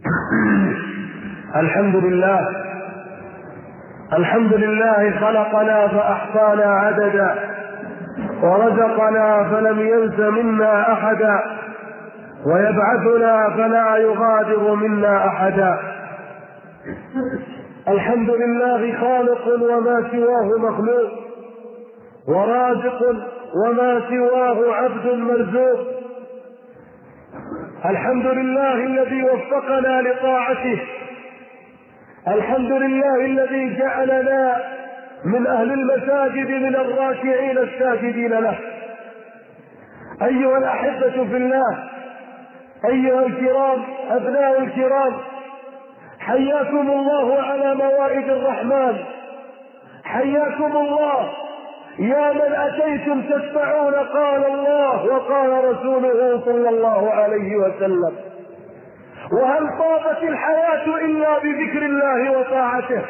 الحمد لله خلقنا فأحصانا عددا، ورزقنا فلم ينس منا أحدا، ويبعثنا فلا يغادر منا أحدا. الحمد لله خالق وما سواه مخلوق، ورازق وما سواه عبد مرزوق. الحمد لله الذي وفقنا لطاعته، الحمد لله الذي جعلنا من أهل المساجد من الراكعين الساجدين له. أيها الأحبة في الله، أيها الكرام، أبناء الكرام، حياكم الله على موائد الرحمن، حياكم الله يا من أتيتم تسمعون قال الله وقال رسوله صلى الله عليه وسلم. وهل طابت الحياة إلا بذكر الله وطاعته؟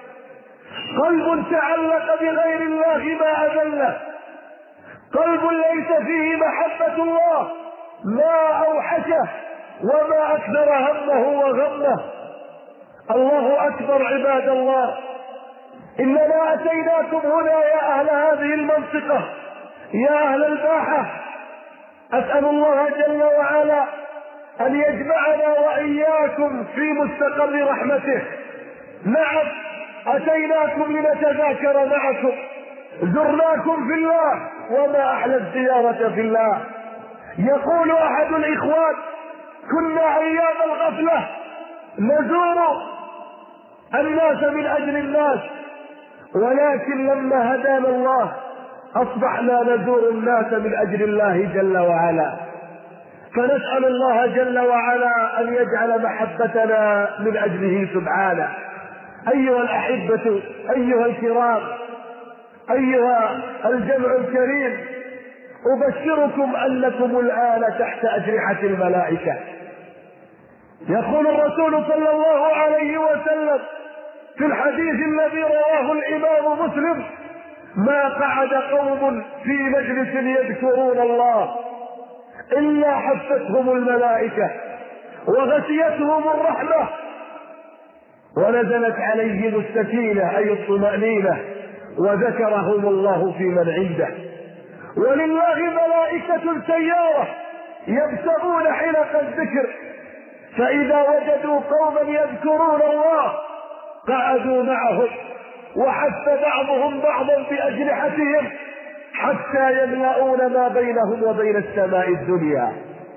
قلب تعلق بغير الله ما أذله، قلب ليس فيه محبة الله ما أوحشه وما أكثر همه وغمه. الله أكبر عباد الله، إننا أتيناكم هنا يا أهل هذه المنطقة، يا أهل الباحة. أسأل الله جل وعلا أن يجمعنا وإياكم في مستقر رحمته. نعم، أتيناكم لنتذاكر معكم، زرناكم في الله، وما أحلى الزيارة في الله. يقول أحد الإخوان: كنا أيام الغفلة نزور الناس من أجل الناس، ولكن لما هدانا الله أصبحنا نزور الناس من أجل الله جل وعلا. فنسأل الله جل وعلا أن يجعل محبتنا من أجله سبحانه. أيها الأحبة، أيها الكرام، أيها الجمع الكريم، أبشركم أنكم الآن تحت أجنحة الملائكة. يقول الرسول صلى الله عليه وسلم في الحديث الذي رواه الإمام مسلم: ما قعد قوم في مجلس يذكرون الله إلا حفتهم الملائكة وغشيتهم الرحمة ونزلت عليهم السكينة أي الطمأنينة وذكرهم الله في من عنده. ولله ملائكة سيارة يبتغون حلق الذكر، فإذا وجدوا قوما يذكرون الله قعدوا معهم، وحث بعضهم بعضا بأجنحتهم حتى يملؤون ما بينهم وبين السماء الدنيا.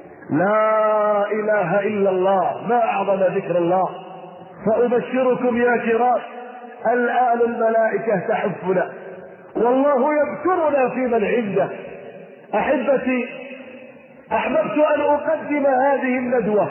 لا إله إلا الله، ما أعظم ذكر الله. فأبشركم يا كرام، الآن الملائكة تحفنا والله يذكرنا في من عنده. أحبتي، أحببت أن أقدم هذه الندوة،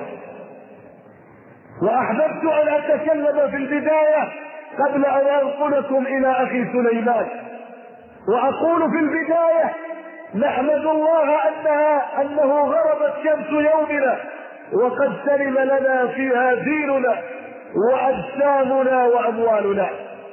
وأحببت أن أتكلم في البداية قبل أن أنقلكم إلى أخي سليمان. وأقول في البداية: نحمد الله أنه غربت شمس يومنا وقد سلم لنا فيها ديننا وأجسامنا وأموالنا.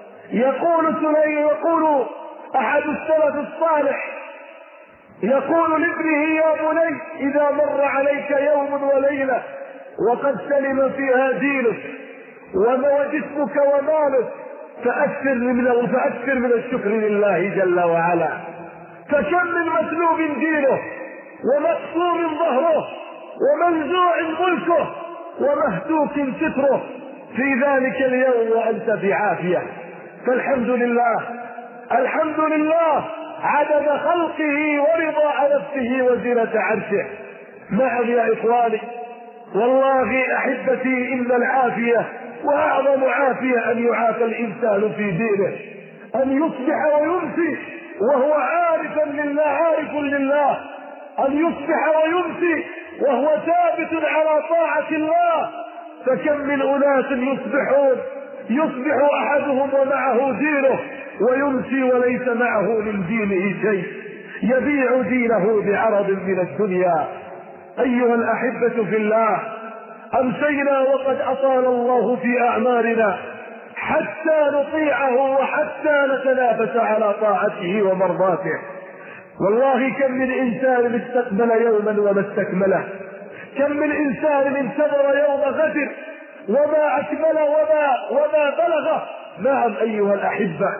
يقول أحد السلف الصالح، يقول لابنه: يا بني، إذا مر عليك يوم وليلة وقد سلم فيها دينك وجسمك ومالك فأكثر من الشكر لله جل وعلا. فكم من مسلوب دينه ومقصور ظهره ومنزوع ملكه ومهتوك ستره في ذلك اليوم وأنت بعافية. فالحمد لله، الحمد لله عدد خلقه ورضا نفسه وزنة عرشه. نعم يا إخواني، والله أحبتي، إن العافية وأعظم عافية أن يعافى الإنسان في دينه، أن يصبح ويمسي وهو عارف لله، أن يصبح ويمسي وهو ثابت على طاعة الله. فكم من أناس يصبح أحدهم ومعه دينه ويمسي وليس معه من دينه شيء، يبيع دينه بعرض من الدنيا. أيها الأحبة في الله، أمسينا وقد أطال الله في أعمارنا حتى نطيعه وحتى نتنافس على طاعته ومرضاته. والله كم من إنسان استقبل يوما وما استكمله، كم من إنسان انتظر يوم غد وما أكمل وما بلغ. نعم أيها الأحبة،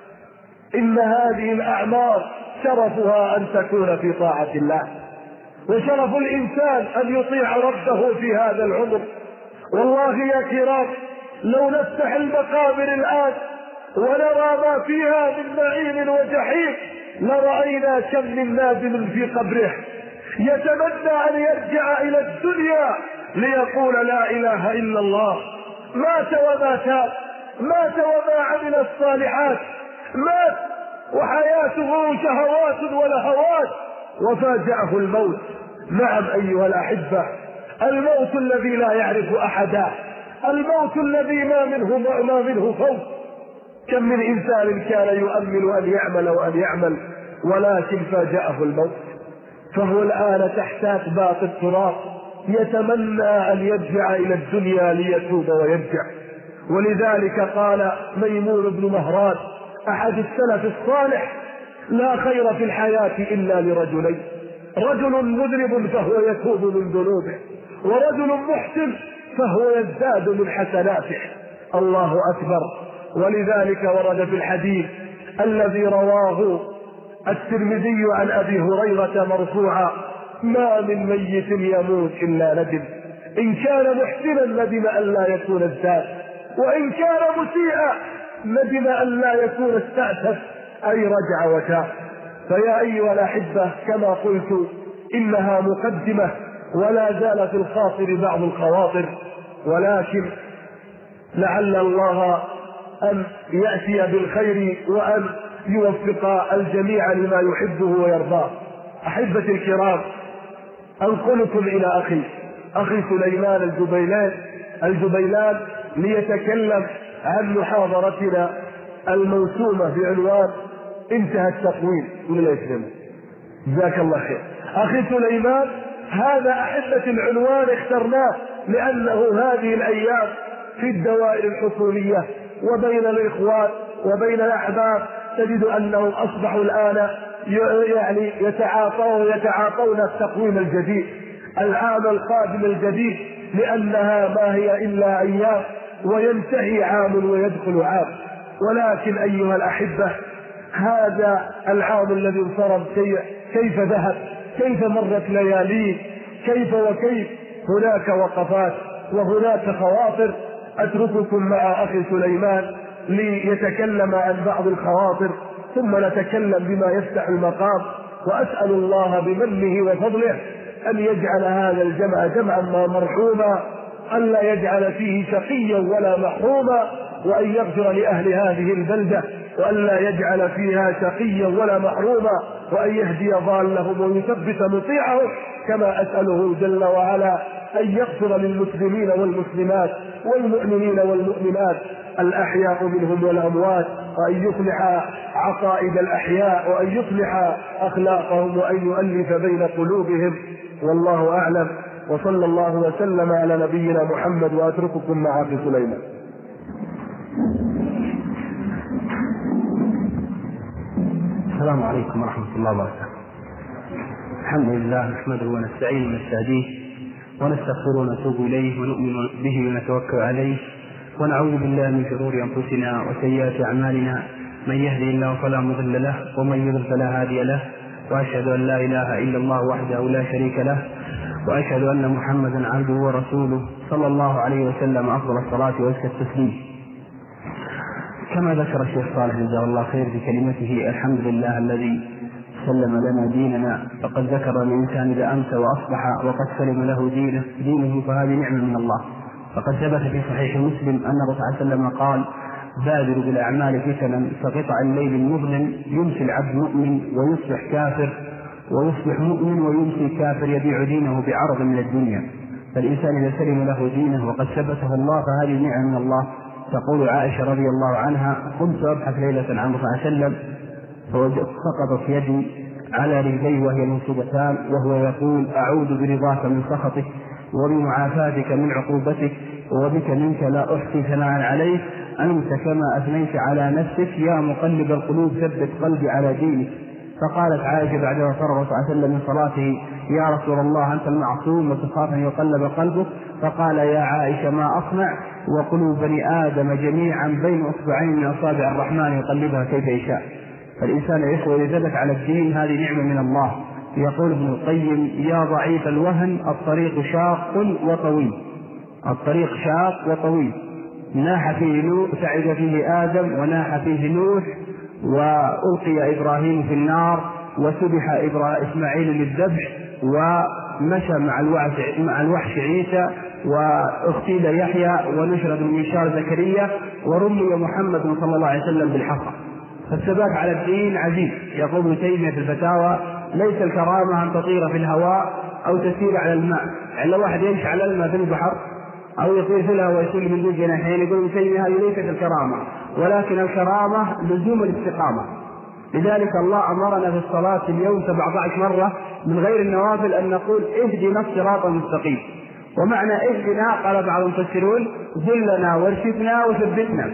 إن هذه الأعمار شرفها أن تكون في طاعة الله، وشرف الإنسان أن يطيع ربه في هذا العمر. والله يا كرام، لو نفتح المقابر الآن ونرى ما فيها من نعيم وجحيم لرأينا كم من نادم في قبره يتمنى أن يرجع إلى الدنيا ليقول لا إله إلا الله. مات وما تاب، مات وما عمل الصالحات، مات وحياته شهوات ولهوات وفاجأه الموت. نعم أيها الأحبة، الموت الذي لا يعرف أحدا، الموت الذي ما منه فوت. كم من إنسان كان يؤمل أن يعمل وأن يعمل ولكن فاجأه الموت، فهو الآن تحت أكباط التراب يتمنى أن يرجع إلى الدنيا ليتوب ويرجع. ولذلك قال ميمون بن مهران أحد السلف الصالح: لا خير في الحياة إلا لرجلين، رجل مذنب فهو يتوب من ذنوبه، ورجل محسن فهو يزداد من حسناته. الله أكبر. ولذلك ورد في الحديث الذي رواه الترمذي عن أبي هريرة مرفوعا: ما من ميت يموت إلا ندم، إن كان محسنا ندم أن لا يكون ازداد، وإن كان مسيئا ندم أن لا يكون استأسف، أي رجع وتاب. فيا أيها الأحبة، كما قلت إنها مقدمة ولا زال في الخاطر بعض الخواطر، ولكن لعل الله أن يأتي بالخير وأن يوفق الجميع لما يحبه ويرضاه. أحبتي الكرام، أنقلكم إلى أخي سليمان الجبيلان ليتكلم عن محاضرتنا الموسومة بعنوان انتهى التقويم. من الإسلام جزاك الله خير. أخي سليمان، هذا أحبة العنوان اخترناه لأنه هذه الأيام في الدوائر الحكومية وبين الإخوان وبين الأحباب تجد أنهم أصبحوا الآن يعني يتعاطون التقويم الجديد، العام القادم الجديد، لأنها ما هي إلا أيام وينتهي عام ويدخل عام. ولكن أيها الأحبة، هذا العام الذي انصرم كيف ذهب، كيف مرت لياليه، كيف وكيف. هناك وقفات وهناك خواطر. أترككم مع أخي سليمان ليتكلم عن بعض الخواطر، ثم نتكلم بما يفتح المقام. وأسأل الله بمنه وفضله أن يجعل هذا الجمع جمعا مرحوما، أن لا يجعل فيه شقيا ولا محروما، وأن يغفر لأهل هذه البلدة، وأن لا يجعل فيها شقيا ولا محروما، وأن يهدي ضالهم ويثبت مطيعهم. كما أسأله جل وعلا أن يغفر للمسلمين والمسلمات والمؤمنين والمؤمنات الأحياء منهم والأموات، وأن يصلح عقائد الأحياء، وأن يصلح أخلاقهم، وأن يؤلف بين قلوبهم. والله أعلم، وصلى الله وسلم على نبينا محمد. وأترككم مع أخي سليمان. السلام عليكم ورحمة الله وبركاته. الحمد لله، نحمده ونستعينه ونستهديه ونستغفره ونتوب إليه ونؤمن به ونتوكل عليه، ونعوذ بالله من شرور أنفسنا وسيئات أعمالنا، من يهدي الله فلا مضل له ومن يضلل فلا هادي له، وأشهد أن لا إله إلا الله وحده لا شريك له، وأشهد أن محمدا عبده ورسوله صلى الله عليه وسلم. أفضل الصلاة وأزكى التسليم. كما ذكر الشيخ صالح جزاه الله خير في كلمته: الحمد لله الذي سلم لنا ديننا. فقد ذكر الإنسان إذا أمسى وأصبح وقد سلم له دينه فهذه نعمة من الله. فقد ثبت في صحيح مسلم أن الرسول صلى الله عليه وسلم قال: بادروا بالأعمال فتنا كقطع الليل المظلم، يمسي العبد مؤمن ويصبح كافر، ويصبح مؤمن ويمسي كافر، يبيع دينه بعرض من الدنيا. فالإنسان إذا سلم له دينه وقد ثبته الله فهذه نعمة من الله. تقول عائشة رضي الله عنها: كنت أبحث ليلة عن الرسول صلى الله عليه وسلم فسقطت يدي على رجلي وهي منصوبتان، وهو يقول: أعوذ برضاك من سخطك وبمعافاتك من عقوبتك، وبك منك لا أحصي ثناء عليك، أنت كما أثنيت على نفسك، يا مقلب القلوب ثبت قلبي على دينك. فقالت عائشة بعدما فرغ صلى الله عليه وسلم من صلاته: يا رسول الله أنت المعصوم وتخاف أن يقلب قلبك؟ فقال يا عائشة ما أصنع وقلوب بني آدم جميعا بين أصبعين من أصابع الرحمن يقلبها كيف يشاء. فالإنسان يا إخوة يثبت على الدين هذه نعمة من الله. يقول ابن القيم يا ضعيف الوهن الطريق شاق وطويل، الطريق شاق وطويل، ناح فيه نوح سعد فيه آدم وناح فيه نوح وألقي إبراهيم في النار وسبح إسماعيل للذبح ومشى مع الوحش عيسى واغتيل يحيى ونشر بالمنشار زكريا ورمي محمد صلى الله عليه وسلم بالحصى. فالثبات على الدين عزيز. يقول ابن تيمية في الفتاوى ليس الكرامة أن تطير في الهواء أو تسير على الماء، يعني لو واحد يمشي على الماء في البحر أو يطير في الهواء ويسير من دون جناحين يقول ابن تيمية هذه ليست الكرامة، ولكن الكرامة لزوم الاستقامة. لذلك الله أمرنا في الصلاة اليوم 17 مرة من غير النوافل أن نقول اهدنا الصراط المستقيم. ومعنى اهدنا قال بعض المفسرون ذلنا وارشدنا وثبتنا،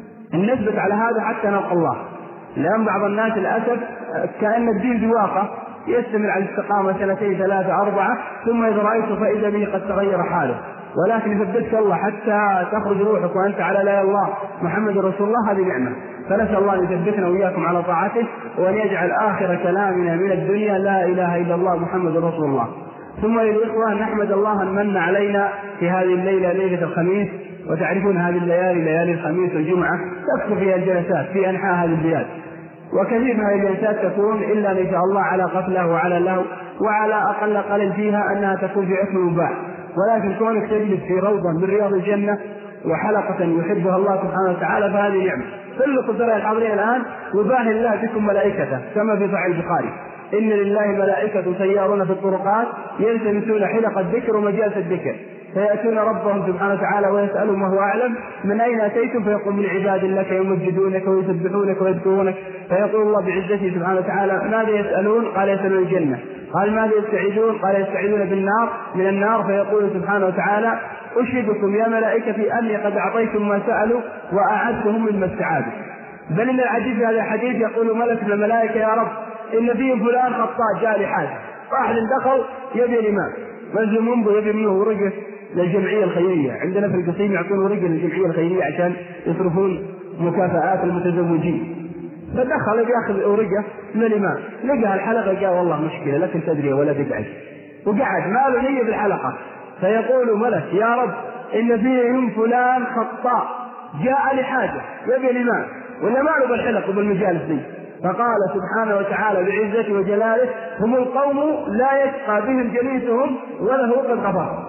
نثبت على هذا حتى نلقى الله. لأن بعض الناس للأسف كأن الدين بواقع يستمر على الاستقامة 2 3 4 ثم إذا رأيته فإذا به قد تغير حاله، ولكن يثبتك الله حتى تخرج روحك وأنت على لا إله إلا الله محمد رسول الله، هذه نعمة. فنسأل الله أن يثبتنا وإياكم على طاعته وأن يجعل آخر كلامنا من الدنيا لا إله إلا الله محمد رسول الله. ثم للإخوة نحمد الله أن من علينا في هذه الليلة ليلة الخميس، وتعرفون هذه الليالي ليالي الخميس والجمعة تكثر فيها الجلسات في أنحاء هذه البلاد، وكثير من هذه الجلسات تكون إلا إن شاء الله على غفلة وعلى لهو، وعلى أقل قليل فيها أنها تكون في اسم مباح. ولكن كونك تجلس في روضة من رياض الجنة وحلقة يحبها الله سبحانه وتعالى فهذه نعمة. كل قدراء الحاضرين الآن يباهي الله بكم ملائكته كما في صحيح البخاري إن لله ملائكة سيارون في الطرقات يلتمسون حلق الذكر ومجالس الذكر فيأتون ربهم سبحانه وتعالى ويسألهم وهو أعلم من أين أتيتم فيقول من عباد لك يمجدونك ويسبحونك ويذكرونك، فيقول الله بعزته سبحانه وتعالى ماذا يسألون؟ قال يسألون الجنة. قال ماذا يستعيذون؟ قال يستعيذون من النار فيقول سبحانه وتعالى أشهدكم يا ملائكتي أني قد أعطيتم ما سألوا وأعدتهم من ما استعاذوا. بل إن العجيب في هذا الحديث يقول ملك من الملائكة يا رب إن فيهم فلان خطاء جاء لحاجة، واحد دخل يبي الإمام منزل منبه يبي منه ورقة للجمعية الخيرية، عندنا في القصيم يعطون ورقة للجمعية الخيرية عشان يصرفون مكافآت المتزوجين، فدخل يأخذ ورقة من الإمام لقى الحلقة قال والله مشكلة لكن تدري ولا تقعد، وقعد ما له نية بالحلقة. فيقول ملك يا رب إن فيهم فلان خطاء جاء لحاجة يبي الإمام ولا ما له بالحلق وبالمجالس دي، فقال سبحانه وتعالى بعزته وجلاله هم القوم لا يشقى بهم جليسهم وله قد غفر.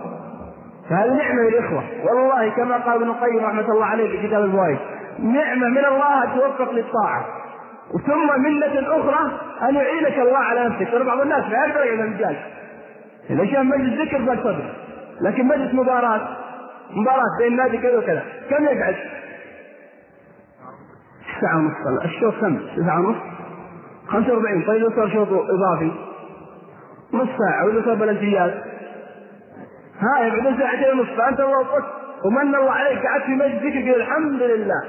فهذه نعمة للإخوة والله كما قال ابن القيم رحمة الله عليه في كتاب الفوائد نعمة من الله توفق للطاعة، ثم منة أخرى أن يعينك الله على نفسك. ترى بعض الناس لا يقدر إلى المجال الأشياء مجلس ذكر بل صدر، لكن مجلس مباراة بين نادي كذا وكذا كم يقعد؟ 9:30 الشوط 9:30 45. طيب إذا صار شوط إضافي نص ساعة وإذا صار بلنتيات يبعد 2.5 ساعة فأنت الله أكبر ومن الله عليك قعدت في مجلس ذكر قل الحمد لله.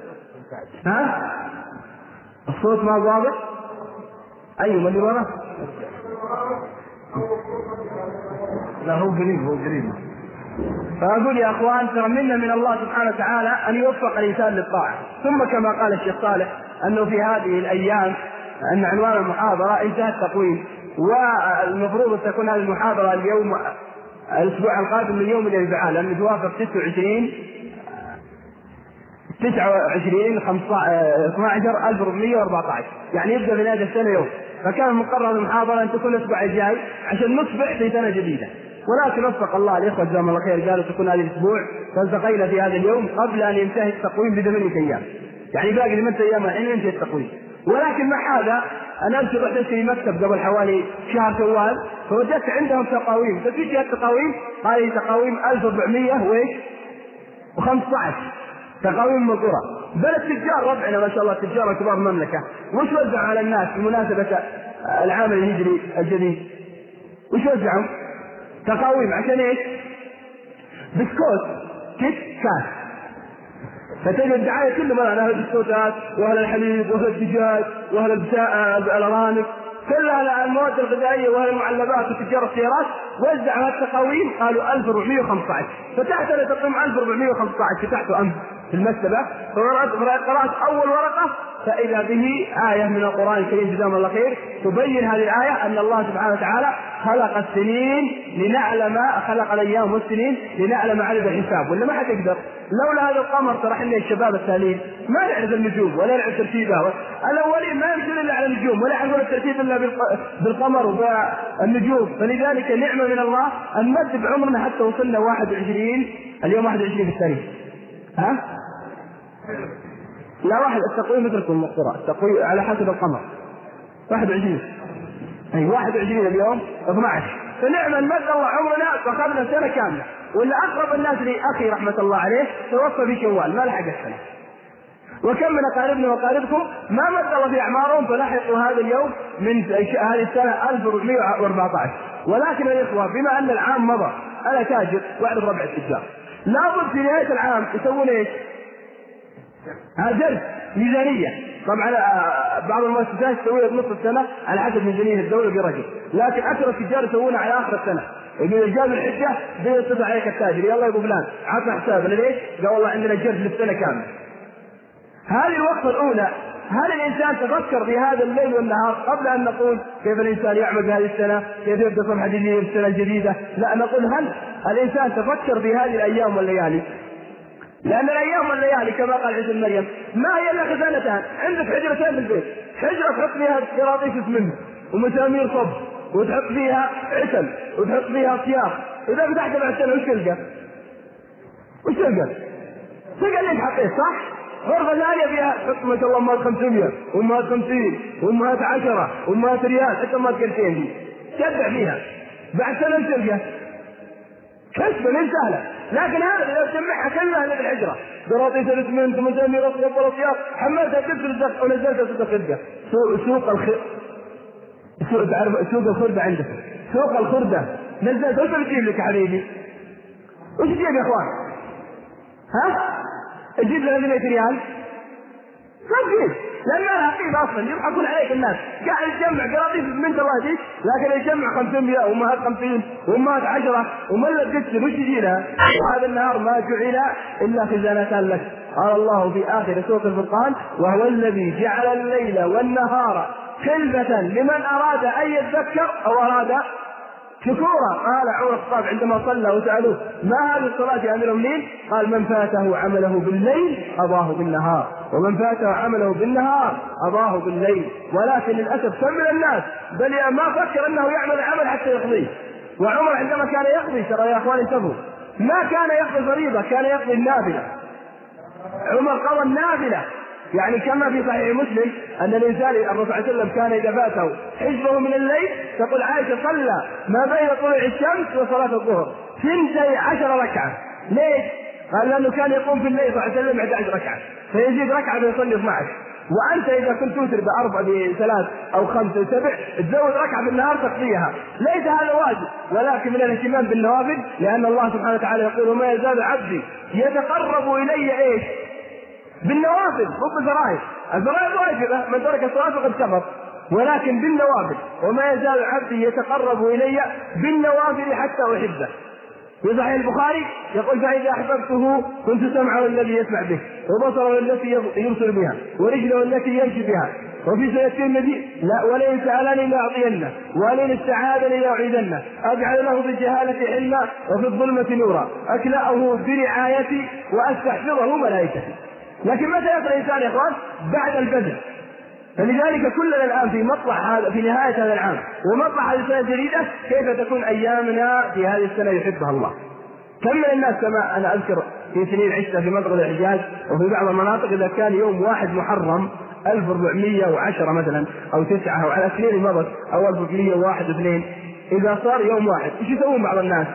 الصوت ما ضابط؟ أيوة اللي وراه لا هو قريب. فأقول يا أخوان ترى منا من الله سبحانه وتعالى أن يوفق الإنسان للطاعة. ثم كما قال الشيخ صالح أنه في هذه الأيام أن عنوان المحاضرة انتهى التقويم، والمفروض أن تكون هذه المحاضرة اليوم الأسبوع القادم من يوم الأربعاء لأنه توافق 29/12/1414 يعني يبدأ في نهاية السنة يوم، فكان مقرر المحاضرة أن تكون الأسبوع الجاي عشان نصبح في سنة جديدة، ولكن وفق الله الإخوة جزاهم الله خير قالوا تكون هذه الأسبوع، فالتقينا في هذا اليوم قبل أن ينتهي التقويم ب8 أيام، يعني باقي 8 أيام الحين ينتهي التقويم. ولكن مع هذا أنا أمس رحت في مكتب قبل حوالي شهر شوال فوجدت عندهم تقاويم، ففي جهة تقاويم قال لي تقاويم 1415 تقاويم مذكورة، بل التجار ربعنا ما شاء الله تجار كبار المملكة وش وزع على الناس بمناسبة العام الهجري الجديد؟ وش وزعوا؟ تقاويم عشان ايش؟ بسكوت كيت كات، فتجد الدعاية كل مرة أهل البسكوتات وأهل الحليب وأهل الدجاج وأهل الأرانب، كلها المواد الغذائية وهي المعلبات وتجار السيارات، وزعها التقاويم قالوا 1415. فتحت أنا تقييم 1415 فتحته أمس في المكتبة، فقرأت أول ورقة فإذا به آية من القرآن الكريم جزاهم الله خير تبين هذه الآية أن الله سبحانه وتعالى خلق السنين لنعلم، خلق الأيام والسنين لنعلم عدد الحساب، ولا ما حد يقدر. لولا هذا القمر ترى احنا الشباب التالين ما نعرف النجوم ولا نعرف ترتيبها، الأولين ما يمكن إلا على النجوم ولا يعرفون الترتيب إلا بالقمر وبالنجوم. فلذلك نعمة من الله أن نمد بعمرنا حتى وصلنا 21 اليوم 21 في التاريخ. ها؟ لا واحد التقويم مثلكم القراء التقويم على حسب القمر 21 أي 21 اليوم 12. فنعمة مد الله عمرنا وأخذنا سنة كاملة. ولا أقرب الناس لي أخي رحمة الله عليه توفى في شوال ما لحق السنة، وكم من أقاربنا وأقاربكم ما مد الله في أعمارهم فلحقوا هذا اليوم من هذه السنة 1414. ولكن يا إخوة بما أن العام مضى أنا تاجر وأعرف ربع التجار، لابد في نهاية العام يسوون إيش؟ هذا ميزانية. طبعا بعض المؤسسات تسويها بنصف السنة على حسب ميزانية الدولة برجل، لكن أكثر التجار يسوونها على آخر السنة. يقول جاب الحجة بيتصل عليك التاجر يلا يا ابو فلان عطنا حسابنا ليش؟ قال والله عندنا جرد للسنة كاملة. هذه الوقفة الأولى. هل الإنسان تفكر في هذا الليل والنهار قبل أن نقول كيف الإنسان يعمل بهذه السنة، كيف يبدأ صفحة جديدة في السنة الجديدة؟ لا، نقول هل الإنسان تفكر في هذه الأيام والليالي؟ لأن الأيام والليالي كما قال عيسى مريم ما هي إلا خزانتان. عندك حجرتين في البيت، حجرة تحط فيها قراطيس اسمنت ومسامير صب وتحط فيها عسل وتحط فيها صياغ، إذا فتحت بعد سنة وش تلقى؟ وش تلقى؟ تلقى اللي حطيت صح؟ غرفة ثانية فيها تحط ما شاء الله أمهات 500 وأمهات 50 وأمهات 10 وأمهات ريال حتى أمهات كرتين دي تشبع فيها، بعد سنة وش تلقى؟ كسبة من سهلة. لكن هذا إذا تجمعها كلها اللي بالحجرة قراطيس الاسمنت ومسامير الصب والصياغ حملتها تكسر الزق ونزلتها ست خردة. سوق الخردة عندك سوق الخردة نزلت وش بتجيب لك يا حبيبي؟ وش تجيب يا اخوان؟ ها؟ تجيب لنا 100 ريال؟ ما تجيب لأن لها قيمة أصلا يضحكون عليك الناس. قاعد يجمع قراطيس من الله دي لكن يجمع 500 وأمهات 50 وأمهات 10 وملت قدس وش تجي لها؟ هذا النهار ما جعل إلا خزانتان لك. قال الله في آخر سورة الفرقان وهو الذي جعل الليل والنهار خلفة لمن أراد أن يذكر أو أراد شكورا. قال عمر الخطاب عندما صلى وسألوه ما هذه الصلاة يا أمير المؤمنين؟ قال من فاته عمله بالليل أضاه بالنهار ومن فاته عمله بالنهار أضاه بالليل. ولكن للأسف كم من الناس بل ما فكر أنه يعمل عمل حتى يقضيه. وعمر عندما كان يقضي ترى يا أخواني انتبهوا ما كان يقضي فريضة كان يقضي النافلة. عمر قضى النافلة يعني كما في صحيح مسلم أن الإنسان الرسول صلى الله عليه وسلم كان إذا فاته حزبه من الليل تقول عائشة صلى ما بين طلوع الشمس وصلاة الظهر 12 ركعة. ليش؟ قال لأنه كان يقوم في الليل صلى الله عليه وسلم 11 ركعة فيزيد ركعة فيصلي 12. وأنت إذا كنت توتر ب3 أو 5 أو 7 تزود ركعة في النهار تقضيها. ليس هذا واجب ولكن من الاهتمام بالنوافل لأن الله سبحانه وتعالى يقول وما يزال عبدي يتقرب إلي إيش؟ بالنوافل مو بالفرائض. الفرائض واجبة من ترك الصلاة فقد كفر ولكن بالنوافل وما يزال عبدي يتقرب إلي بالنوافل حتى أحبه. في صحيح البخاري يقول فإذا أحببته كنت سمعه الذي يسمع به وبصره التي يبصر بها ورجله التي يمشي بها. وفي سنة الترمذي لا ولئن سألني لأعطينه ولئن استعاذني لأعيذنه أجعل له بالجهالة علما وفي الظلمة نورا أكلأه برعايتي وأستحفظه ملائكتي. لكن متى يصل الإنسان يا إخوان؟ بعد البذل. فلذلك كلنا الآن في مطلع هذا في نهاية هذا العام ومطلع هذه السنة الجديدة كيف تكون أيامنا في هذه السنة يحبها الله. كم من الناس كما أنا أذكر في سنين عشتها في منطقة الحجاز وفي بعض المناطق إذا كان يوم 1 محرم 1410 مثلا أو 9 أو على سنين مضت أو 1401 و2 إذا صار يوم 1 إيش يسوون بعض الناس؟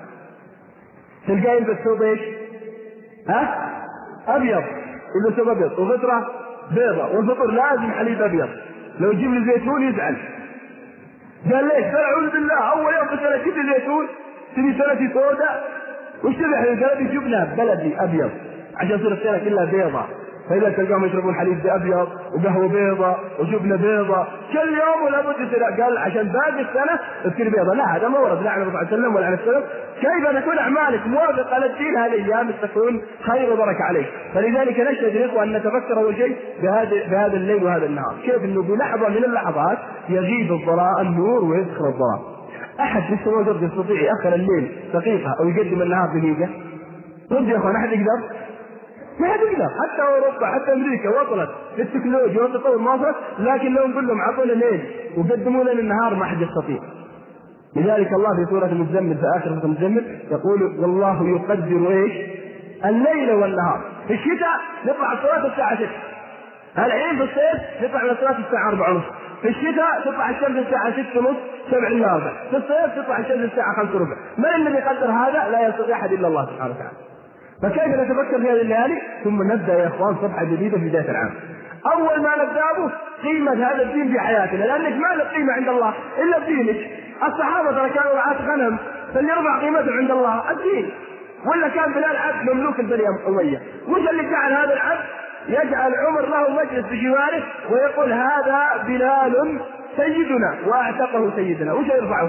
تلقى يلبس ثوب إيش؟ ها؟ أبيض يلبس ثوب أبيض وفطرة بيضة والفطر لازم حليب أبيض. لو يجيب لي زيتون يزعل. قال ليش؟ قال أعوذ بالله أول يوم في السنة جيب لي زيتون تبي سنتي سوداء وش تبي حليب؟ قال لي جبنة بلدي أبيض عشان تصير السنة كلها بيضة. فإذا تلقاهم يشربون حليب أبيض وقهوة بيضة وجبنة بيضة كل يوم ولا بد يصير، قال عشان باقي السنة تصير بيضة. لا، هذا ما ورد لا عن الرسول صلى الله عليه وسلم ولا عن السلف. كيف تكون أعمالك موافقة للدين هذه الأيام تكون خير وبركة عليك. فلذلك نشهد الإخوة أن نتفكر أول شيء بهذا الليل وهذا النهار، كيف أنه بلحظة من اللحظات يغيب النور ويدخل الظلام. أحد في السماوات يستطيع يأخر الليل دقيقة أو يقدم النهار دقيقة؟ رد يا أخوان، أحد يقدر؟ ما حد يقدر. حتى أوروبا حتى أمريكا وصلت للتكنولوجيا والتطور ما وصلت، لكن لو نقول لهم عطونا ليل وقدموا لنا النهار ما حد يستطيع. لذلك الله في سورة المزمل في آخر سورة المزمل يقول والله يقدر إيش؟ الليل والنهار. في الشتاء نطلع الصلاة الساعة 6، الحين في الصيف نطلع من الصلاة الساعة 4:30. في الشتاء تطلع الشمس الساعة 6:30 7 إلا ربع. في الصيف تطلع الشمس الساعة 5:15. من الذي يقدر هذا؟ لا يستطيع أحد إلا الله سبحانه وتعالى. فكيف نتفكر في هذه الليالي؟ ثم نبدأ يا إخوان صفحة جديدة في بداية العام. أول ما نبدأ قيمة هذا الدين في حياتنا، لأنك ما له قيمة عند الله إلا بدينك. الصحابة ترى كانوا رعاة غنم، فليرفع قيمته عند الله الدين. ولا كان بلال عبد مملوك البني أمية، وش اللي جعل هذا العبد يجعل عمر له مجلس بجواره ويقول هذا بلال سيدنا واعتقه سيدنا؟ وش يرفعه؟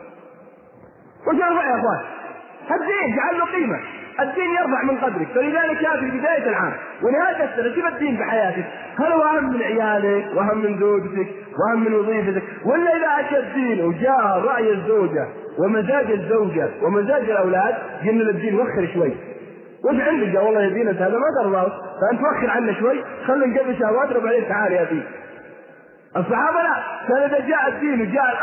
وش يرفع يا اخوان؟ الدين جعل له قيمه، الدين يرفع من قدرك. فلذلك يا في بدايه العام ونهايه السنه شوف الدين في حياتك، هل هو اهم من عيالك واهم من زوجتك واهم من وظيفتك؟ ولا اذا عاش الدين وجاء راي الزوجه ومزاج الزوجه ومزاج الاولاد قلنا للدين وخر شوي، وش عندك؟ قال والله يا دين هذا ما ترضى فانت وخر عنا شوي، خلينا نقبل شهواتنا وبعدين تعال يا دين. الصحابه لا، كان اذا جاء الدين وجاء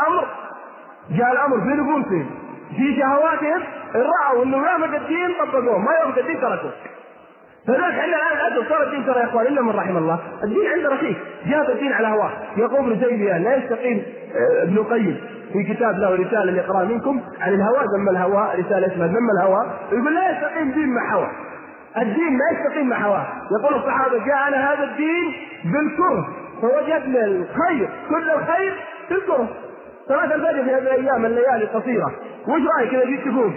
الامر في نفوسهم في شهواتهم رأوا انه يوافق الدين طبقوه، ما يوافق الدين تركوه. فذلك احنا الان الادب صار الدين ترى يا اخوان الا من رحم الله، الدين عنده رخيص، جاء الدين على هواه. يقول ابن تيميه لا يستقيم ابن القيم في كتاب له رساله يقرا منكم عن الهوى ذم الهوى، رساله اسمها ذم الهوى، يقول لا يستقيم دين مع هوى، الدين لا يستقيم مع هواه. يقول الصحابه جاءنا هذا الدين بالكره فوجدنا الخير كل الخير في الكره. صلاة الفجر في هذه الأيام الليالي القصيرة وش رأيك إذا جيت تقوم؟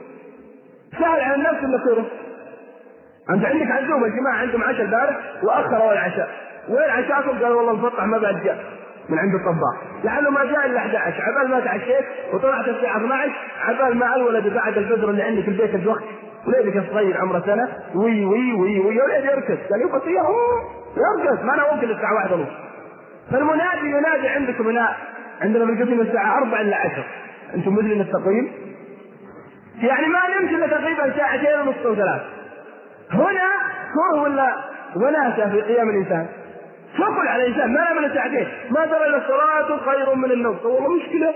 سهل على الناس إنك تروح. أنت عندك عزومة الجماعة عندهم عشاء البارح وأخروا العشاء، وين عشاءكم؟ قالوا والله المفطح ما بعد جاء من عند الطباخ، لعله ما جاء إلا 11. عبال ما تعشيت وطلعت الساعة 12 عبال ما الولد بعد الفجر اللي عندك البيت الوقت وليدك الصغير عمره سنة وي وي وي وي وليد يركز، قال يبقى صيام يركز ما أنا ممكن الساعة 1:30. فالمنادي ينادي عندكم هنا عندنا بالقسم الساعة 4 إلا 10. أنتم مثلنا التقويم يعني ما نمشي إلا تقريبا 2:30 و3. هنا كره ولا وناسة في قيام الإنسان، ثقل على الإنسان ما نام إلا 2 ما ترى إلا الصلاة خير من النوم. والله مشكلة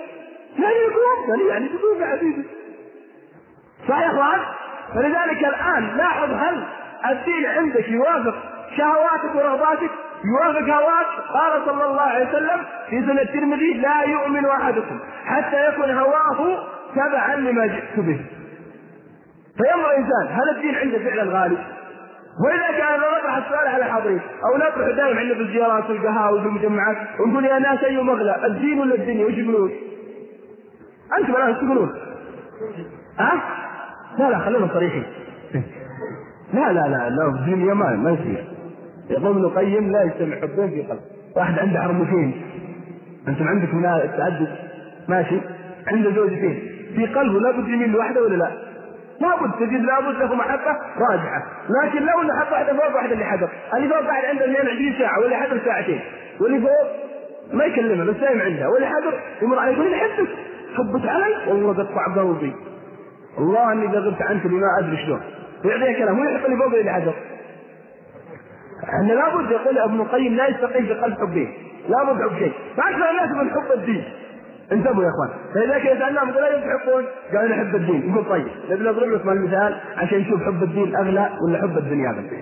يعني تقوم يا حبيبي، صح يا أخوان؟ فلذلك الآن لاحظ هل الدين عندك يوافق شهواتك ورغباتك؟ يوافق هواك؟ قال صلى الله عليه وسلم في سنة الترمذي لا يؤمن أحدكم حتى يكون هواه تبعا لما جئت به. فينظر الإنسان هل الدين عنده فعلا غالي؟ وإذا كان نطرح السؤال على حاضرين أو نطرح دائما عندنا في الزيارات والقهاوي وفي المجمعات ونقول يا ناس أي مغلى الدين ولا الدنيا؟ وش يقولون؟ أنتم الآن تقولون؟ لا خلينا صريحين. لا الدنيا ما يصير. يقول ابن القيم لا يجتمع حبين في قلب واحد، عنده حرمتين، انتم عندكم من التعدد ماشي، عنده زوجتين في قلبه لابد يميل لواحده ولا لا؟ لابد تجد لابد له محبه راجعه، لكن لو اللي حط واحده فوق واحده اللي حضر، اللي فوق قاعد عنده 22 ساعه واللي حضر 2 ساعتين، واللي فوق ما يكلمه بس نايم عندها، واللي حضر يمر عليه يقول حبك حبك علي والله قطع قلبي والله اني اذا غبت عنك بما ادري شلون يعطيها كلام هو يحط اللي فوق اللي حضر. احنا لابد يقول ابن القيم لا يستقيم في قلب حبين، لابد حب شيء، فاكثر الناس من حب الدين. انتبهوا يا اخوان، فلذلك يسالناهم قالوا لا تحبون؟ قالوا نحب الدين. يقول طيب نبي نضرب لكم المثال عشان نشوف حب الدين اغلى ولا حب الدنيا اغلى.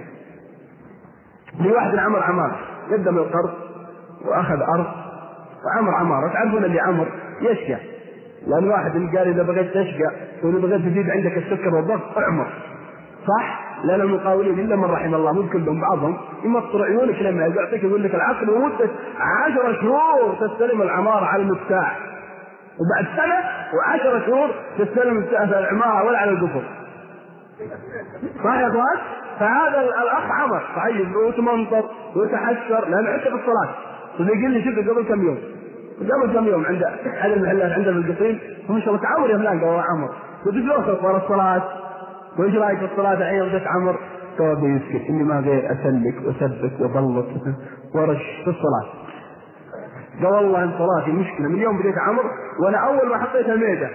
لواحد عمر عمار قدم القرض واخذ ارض وعمر عمار، تعرفون اللي عمر يشقى، لان واحد اللي قال اذا بغيت تشقى واذا بغيت تزيد عندك السكر والضغط اعمر، صح؟ لأن المقاولين إلا من رحم الله مو كلهم بعضهم يمطر عيونك لما يعطيك يقول لك العقد ومدة 10 شهور تستلم العمارة على المفتاح، وبعد سنة و10 شهور تستلم العمارة ولا على القفر، صح يا أخوان؟ فهذا الاخ عمر صحيح وتمنطر وتحسر لانه عشق الصلاه. ويقول لي شفته قبل كم يوم عند احد المحلات عندنا في القصيم، وما شاء الله تعور يا فلان. قال عمر قلت له ورا الصلاه وايش رايك في الصلاه الحين؟ قلت عمر توبه يسكت اني ما غير اسلك واسبك وبلط ورش في الصلاه. قال والله ان صلاتي مشكله من يوم بديت عمر وانا اول ما حطيت الميده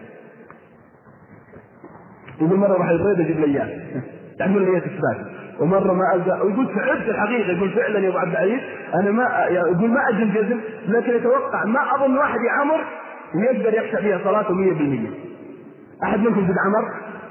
يقول مره راح البيض اجيب لي اياه تعمل لي اثبات ومره ما القى. ويقول تعبت الحقيقه، يقول فعلا يا ابو عبد العزيز انا ما يقول ما اجل جزم، لكن يتوقع ما اظن واحد يعمر ويقدر يخشع فيها صلاته 100%. احد منكم قد عمر؟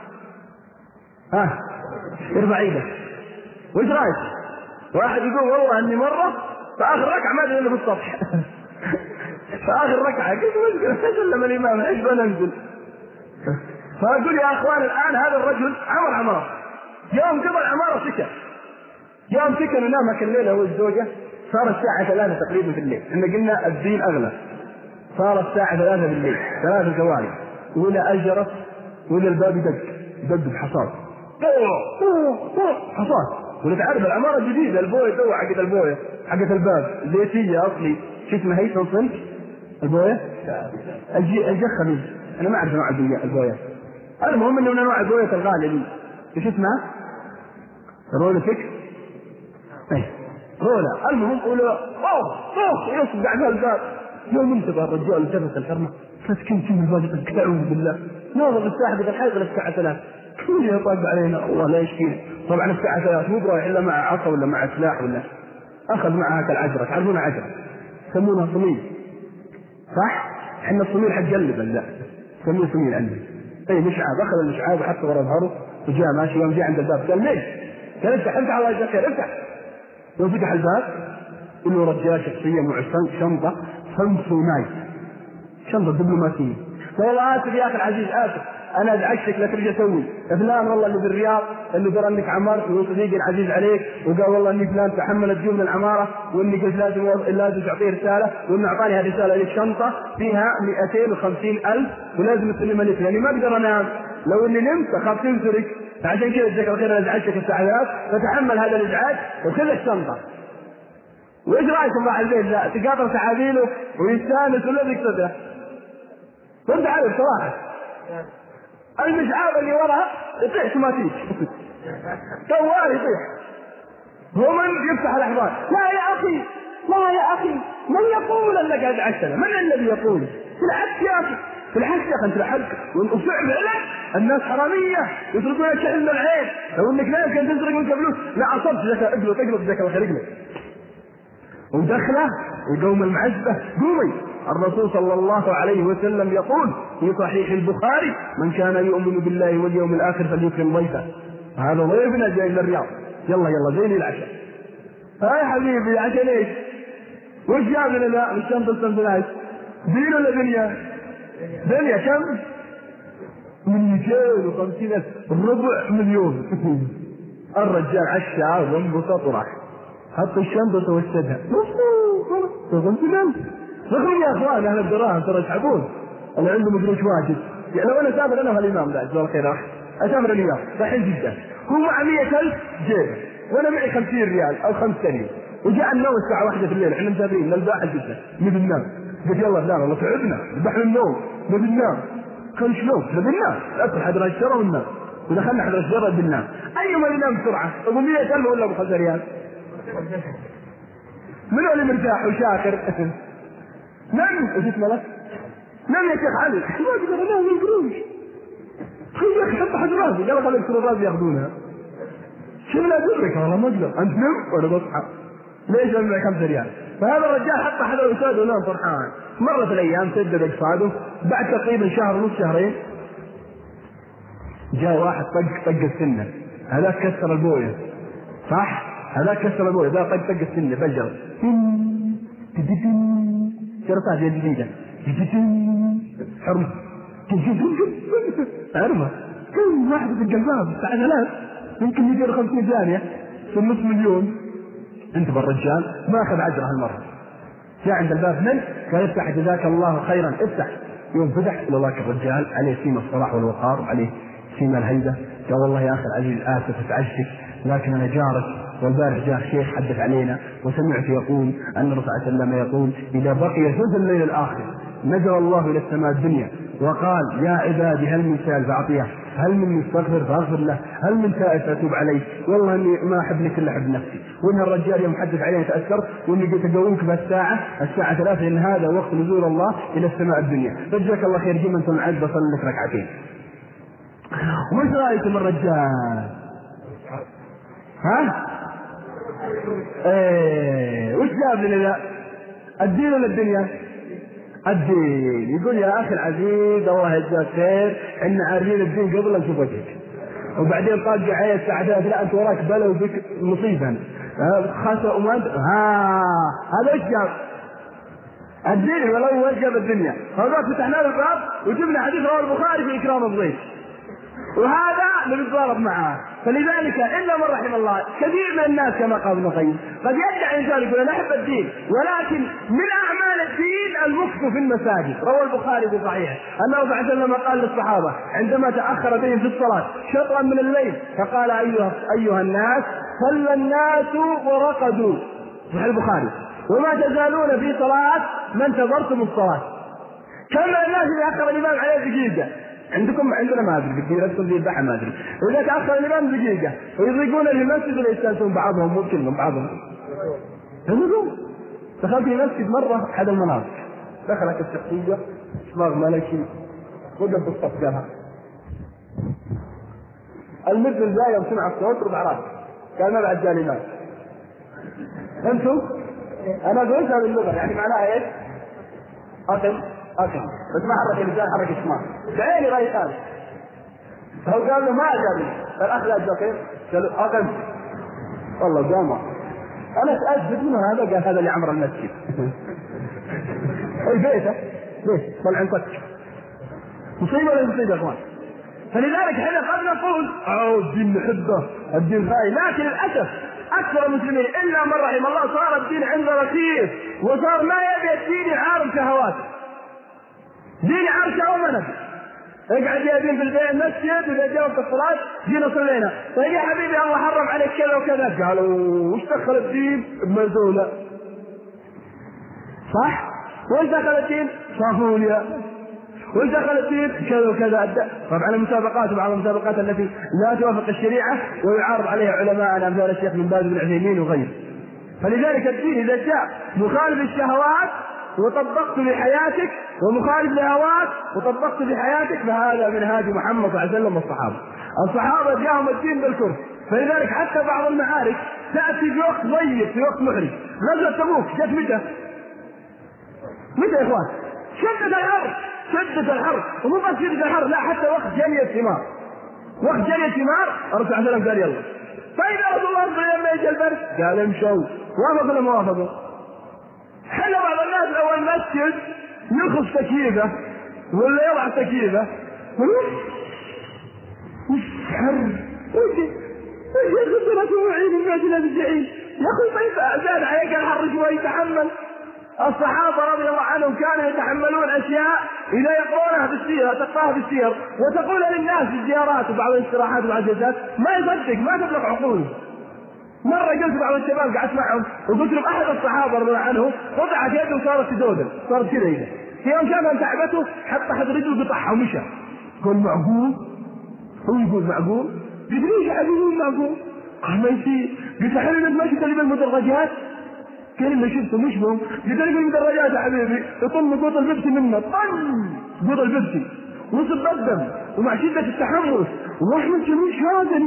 ارفع ايده. وش رايك؟ واحد يقول والله اني مره في اخر ركعه ما ادري الا في السطح في اخر ركعه قلت مشكله سلم الامام ايش بننزل. فاقول يا اخوان الان هذا الرجل عمر يوم قبل عماره سكن ونام الليله هو الزوجه. صار الساعه 3 تقريبا في الليل، احنا قلنا الدين اغلى. صار الساعه 3 بالليل 3 ثواني ولا اجرت ولا الباب دق بحصاد ولا تعرف العماره الجديده البويه تو حقت الباب زيتيه اصلي شو اسمها هي صنف البويه الجخه. انا ما اعرف نوع البويه. المهم انه من انواع البويه الغاليه ايش اسمها؟ رولا فكر رولا. المهم قولوا يصب على الباب يوم انتبه الرجال التفت الكرمه فسكنت في الباب تعوذ بالله ناظر الساعه قد الحيض الساعه 3 كل يطاق علينا الله لا يشفينا. طبعا الساعه 3 مو برايح الا مع عصا ولا مع سلاح ولا اخذ معها كالعجره. تعرفون عجره يسمونها صميل صح؟ احنا الصميل حق قلب لا يسمونه صميل عندنا. مشعاب اخذ المشعاب وحطه ورا ظهره وجاء ماشي يوم جاء عند الباب قال ليش؟ قال افتح الله يجزاك خير افتح. يوم فتح الباب انه رجال شخصيه مع شنطه سامسونايت شنطه دبلوماسيه. والله اسف يا اخي العزيز اسف انا ازعجتك لا ترجع تسوي فلان والله اللي بالرياض اللي درى انك عمرت وصديقي العزيز عليك وقال والله اني فلان تحمل الديون العماره واني قلت لازم تعطيه رساله وانه اعطاني هذه الرساله للشنطه فيها 250,000 ولازم تسلمها لك لاني ما اقدر انام لو اني نمت اخاف تنسرق. فعشان كذا جزاك الخير انا ازعجتك الساعات فتحمل هذا الازعاج وخذ الشنطه. وايش رايكم راح البيت لا تقاطر تعابينه ويستانس ولا يكتبه؟ وانت عارف صراحه المشعاب اللي وراها يطيح سماتيك طوال يطيح هو من يفتح الاحضان لا يا اخي من يقول انك قاعد عشنا؟ من الذي يقول؟ بالعكس يا اخي انت لحق وفعلا الناس حراميه يسرقون الشيء من العين. لو انك لا يمكن تسرق منك فلوس لا عصبت زكاه اقلط زكاه وخرجنا ودخله وقوم المعزبه قومي. الرسول صلى الله عليه وسلم يقول في صحيح البخاري من كان يؤمن بالله واليوم الاخر فليكرم ضيفه. هذا ضيفنا جاي من الرياض يلا زين العشاء. يا حبيبي عشان ايش؟ وش جاب لنا مش شنطه الناس دين ولا دنيا كم؟ 250,000 ربع مليون. الرجال عشاء وانبسط وراح حط الشنطه ووسدها اخرج يا اخوان اهل الدراهم ترى يسحبون انا عندهم قروش واجد. يعني لو انا سافر انا والامام لا جزاه الخير اسافر اليوم دحين جدا هو مع 100,000 جيبه وانا معي 50 ريال او 5 سنين وجاء النوم الساعه 1 في الليل احنا مسافرين من الباحه جدا نبي ننام قلت يلا نام والله تعبنا ذبحنا النوم نبي ننام. قال شلون؟ نبي ننام ادخل حضر الشجره وننام ودخلنا حضر الشجره بننام ايما ينام بسرعه ابو 100,000 ولا ابو 5 ريال؟ من اللي مرتاح وشاكر؟ نعم ايش اسمه لك؟ نعم يا شيخ علي ما اقدر انام من القروش يا اخي حط حد راسي قال خلي يكسروا الراس ياخذونها شو لا ادرك والله ما اقدر انت نم وانا بصحى ليش انا معي 5 ريال؟ فهذا الرجال حط حدا وساد ونام فرحان. مرت الايام سدد اقساطه بعد تقريبا شهر ونص شهرين جاء واحد طق السنه هذاك كسر البويه صح؟ هذاك كسر البويه ذا طق السنه فجر شرطات جديدة حرمة حرمة كم واحد في الجلباب الساعة 3 يمكن 250 ثانية في نص مليون. انت بالرجال ما اخذ عجرة هالمرة جاء عند الباب من قال افتح جزاك الله خيرا افتح. يوم فتح لذاك الرجال عليه سيم الصلاح والوقار وعليه سيما الهيبة. قال والله يا أخي العزيز آسف أتعجتك، لكن أنا جارك، والبارح جاء شيخ حدث علينا وسمعت يقول أن الرسول صلى الله عليه وسلم يقول إذا بقي ثلث الليل الآخر نزل الله إلى السماء الدنيا وقال يا عبادي هل من سائل فأعطيه، هل من مستغفر فاغفر له، هل من تائب فأتوب عليه. والله إني ما أحب لك إلا أحب نفسي. وإن الرجال يوم حدث علينا تأثر وإني قلت أقومك في الساعة 3 إن هذا وقت نزول الله إلى السماء الدنيا. فجزاك الله خير، جيما أنت معد بصلي لك ركعتين. وش رأيكم الرجال؟ ها؟ وش جاب لنا ذا؟ الدين ولا الدنيا؟ الدين. يقول يا أخي العزيز الله يجزاك خير إن عارفين الدين قبل أن نشوف وجهك، وبعدين طاق عليه الساعة 3 لا أنت وراك بلا وبك مصيبة خاصة وما أنت هذا وش جاب؟ الدين ولا هو جاب الدنيا. هذا فتحنا له الباب وجبنا حديث رواه البخاري في إكرام الضيف، وهذا نتضارب معه. فلذلك إلا من رحم الله كثير من الناس كما قال ابن القيم قد يدعي إنسان يقول أنا أحب الدين، ولكن من أعمال الدين المكث في المساجد. روى البخاري في صحيحه أنه صلى الله عليه وسلم قال للصحابة عندما تأخر بهم في الصلاة شطرا من الليل فقال أيها الناس صلى الناس ورقدوا، صحيح البخاري، وما تزالون في صلاة ما انتظرتم الصلاة. كما الناس إذا أخر الإمام عليه دقيقة، عندنا ما أدري كثير أدخل في البحر ما أدري، وإذا تأخر الإمام دقيقة ويضيقون المسجد ويستانسون بعضهم ممكن من بعضهم. دخلت في مسجد مرة أحد المناطق، دخلت الشخصية صباغ ملكي وقف بالصف قالها المثل ذا يوم سمع الصوت ربع راسه قال ما بعد جاء الإمام. أنتم أنا قلتها باللغة يعني معناها إيش؟ أكل بس ما حرك اللسان حرك الشمال بعيني رأي خالص. فهو قال له ما أجابني الأخ لا أجاب كيف؟ قال له أكل والله قامع. أنا سألت منه هذا قال هذا اللي عمر المسجد أي بيته ليش طلع عنك مصيبة ولا مصيبة يا أخوان. فلذلك احنا قد نقول الدين نحبه الدين غاية، لكن للأسف أكثر المسلمين إلا من رحم الله صار الدين عنده رخيص وصار ما يبي الدين يعارض شهواته. دين عرشه وما نبي اقعد يا دين في البيت المسجد واذا جاءت الصلاه جينا صلينا. طيب يا حبيبي الله حرم عليك كذا وكذا، قالوا وش دخل الدين بمزوله صح؟ وش دخل الدين صافوليا، وش دخل الدين كذا وكذا. طبعا المسابقات وبعض المسابقات التي لا توافق الشريعه ويعارض عليها علماء امثال الشيخ بن باز بن عثيمين وغيره. فلذلك الدين اذا جاء مخالف الشهوات وطبقت لحياتك ومخالف لهواك وطبقت لحياتك فهذا منهاج محمد صلى الله عليه وسلم والصحابة. الصحابة جاءهم الدين بالكرس. فلذلك حتى بعض المعارك تأتي في وقت ضيق في وقت محرج. غزوة تبوك جت متى يا اخوان؟ شدة الحرب ومو بس شدة الحرب لا حتى وقت جني الثمار. وقت جني الثمار الرسول صلى الله عليه وسلم قال يلا. طيب يا رسول الله لما يجي البرد قال امشوا. وافقوا ولا ما وافقوا؟ حنا بعض الناس لو المسجد يخص تكييفه ولا يضع تكييفه وش حر وش يخصنا معين الناس لا تجعين يا اخي طيب زاد عليك الحر شوي تحمل. الصحابة رضي الله عنهم كانوا يتحملون أشياء إذا يقرونها في السيرة تقراها في السير وتقول للناس في الزيارات وبعض الاستراحات وبعض الجلسات ما يصدق ما تبلغ عقوله. مرة قلت بعض الشباب قعدت معهم وقلت لهم أحد الصحابة رضي الله عنه وضعت يده وصارت تدودل صارت كذا إذا في يوم كان تعبته حط أحد رجله قطعها ومشى. قال معقول؟ هو يقول معقول؟ قلت ليش يا حبيبي معقول؟ قال ما يصير. قلت حلو انك ما شفت اللي بالمدرجات؟ كلمة شفته مش مهم. قلت لي بالمدرجات يا حبيبي يطم قوط البيبسي منه قوط البيبسي وصل الدم ومع شدة التحمس ورحمة مش هذا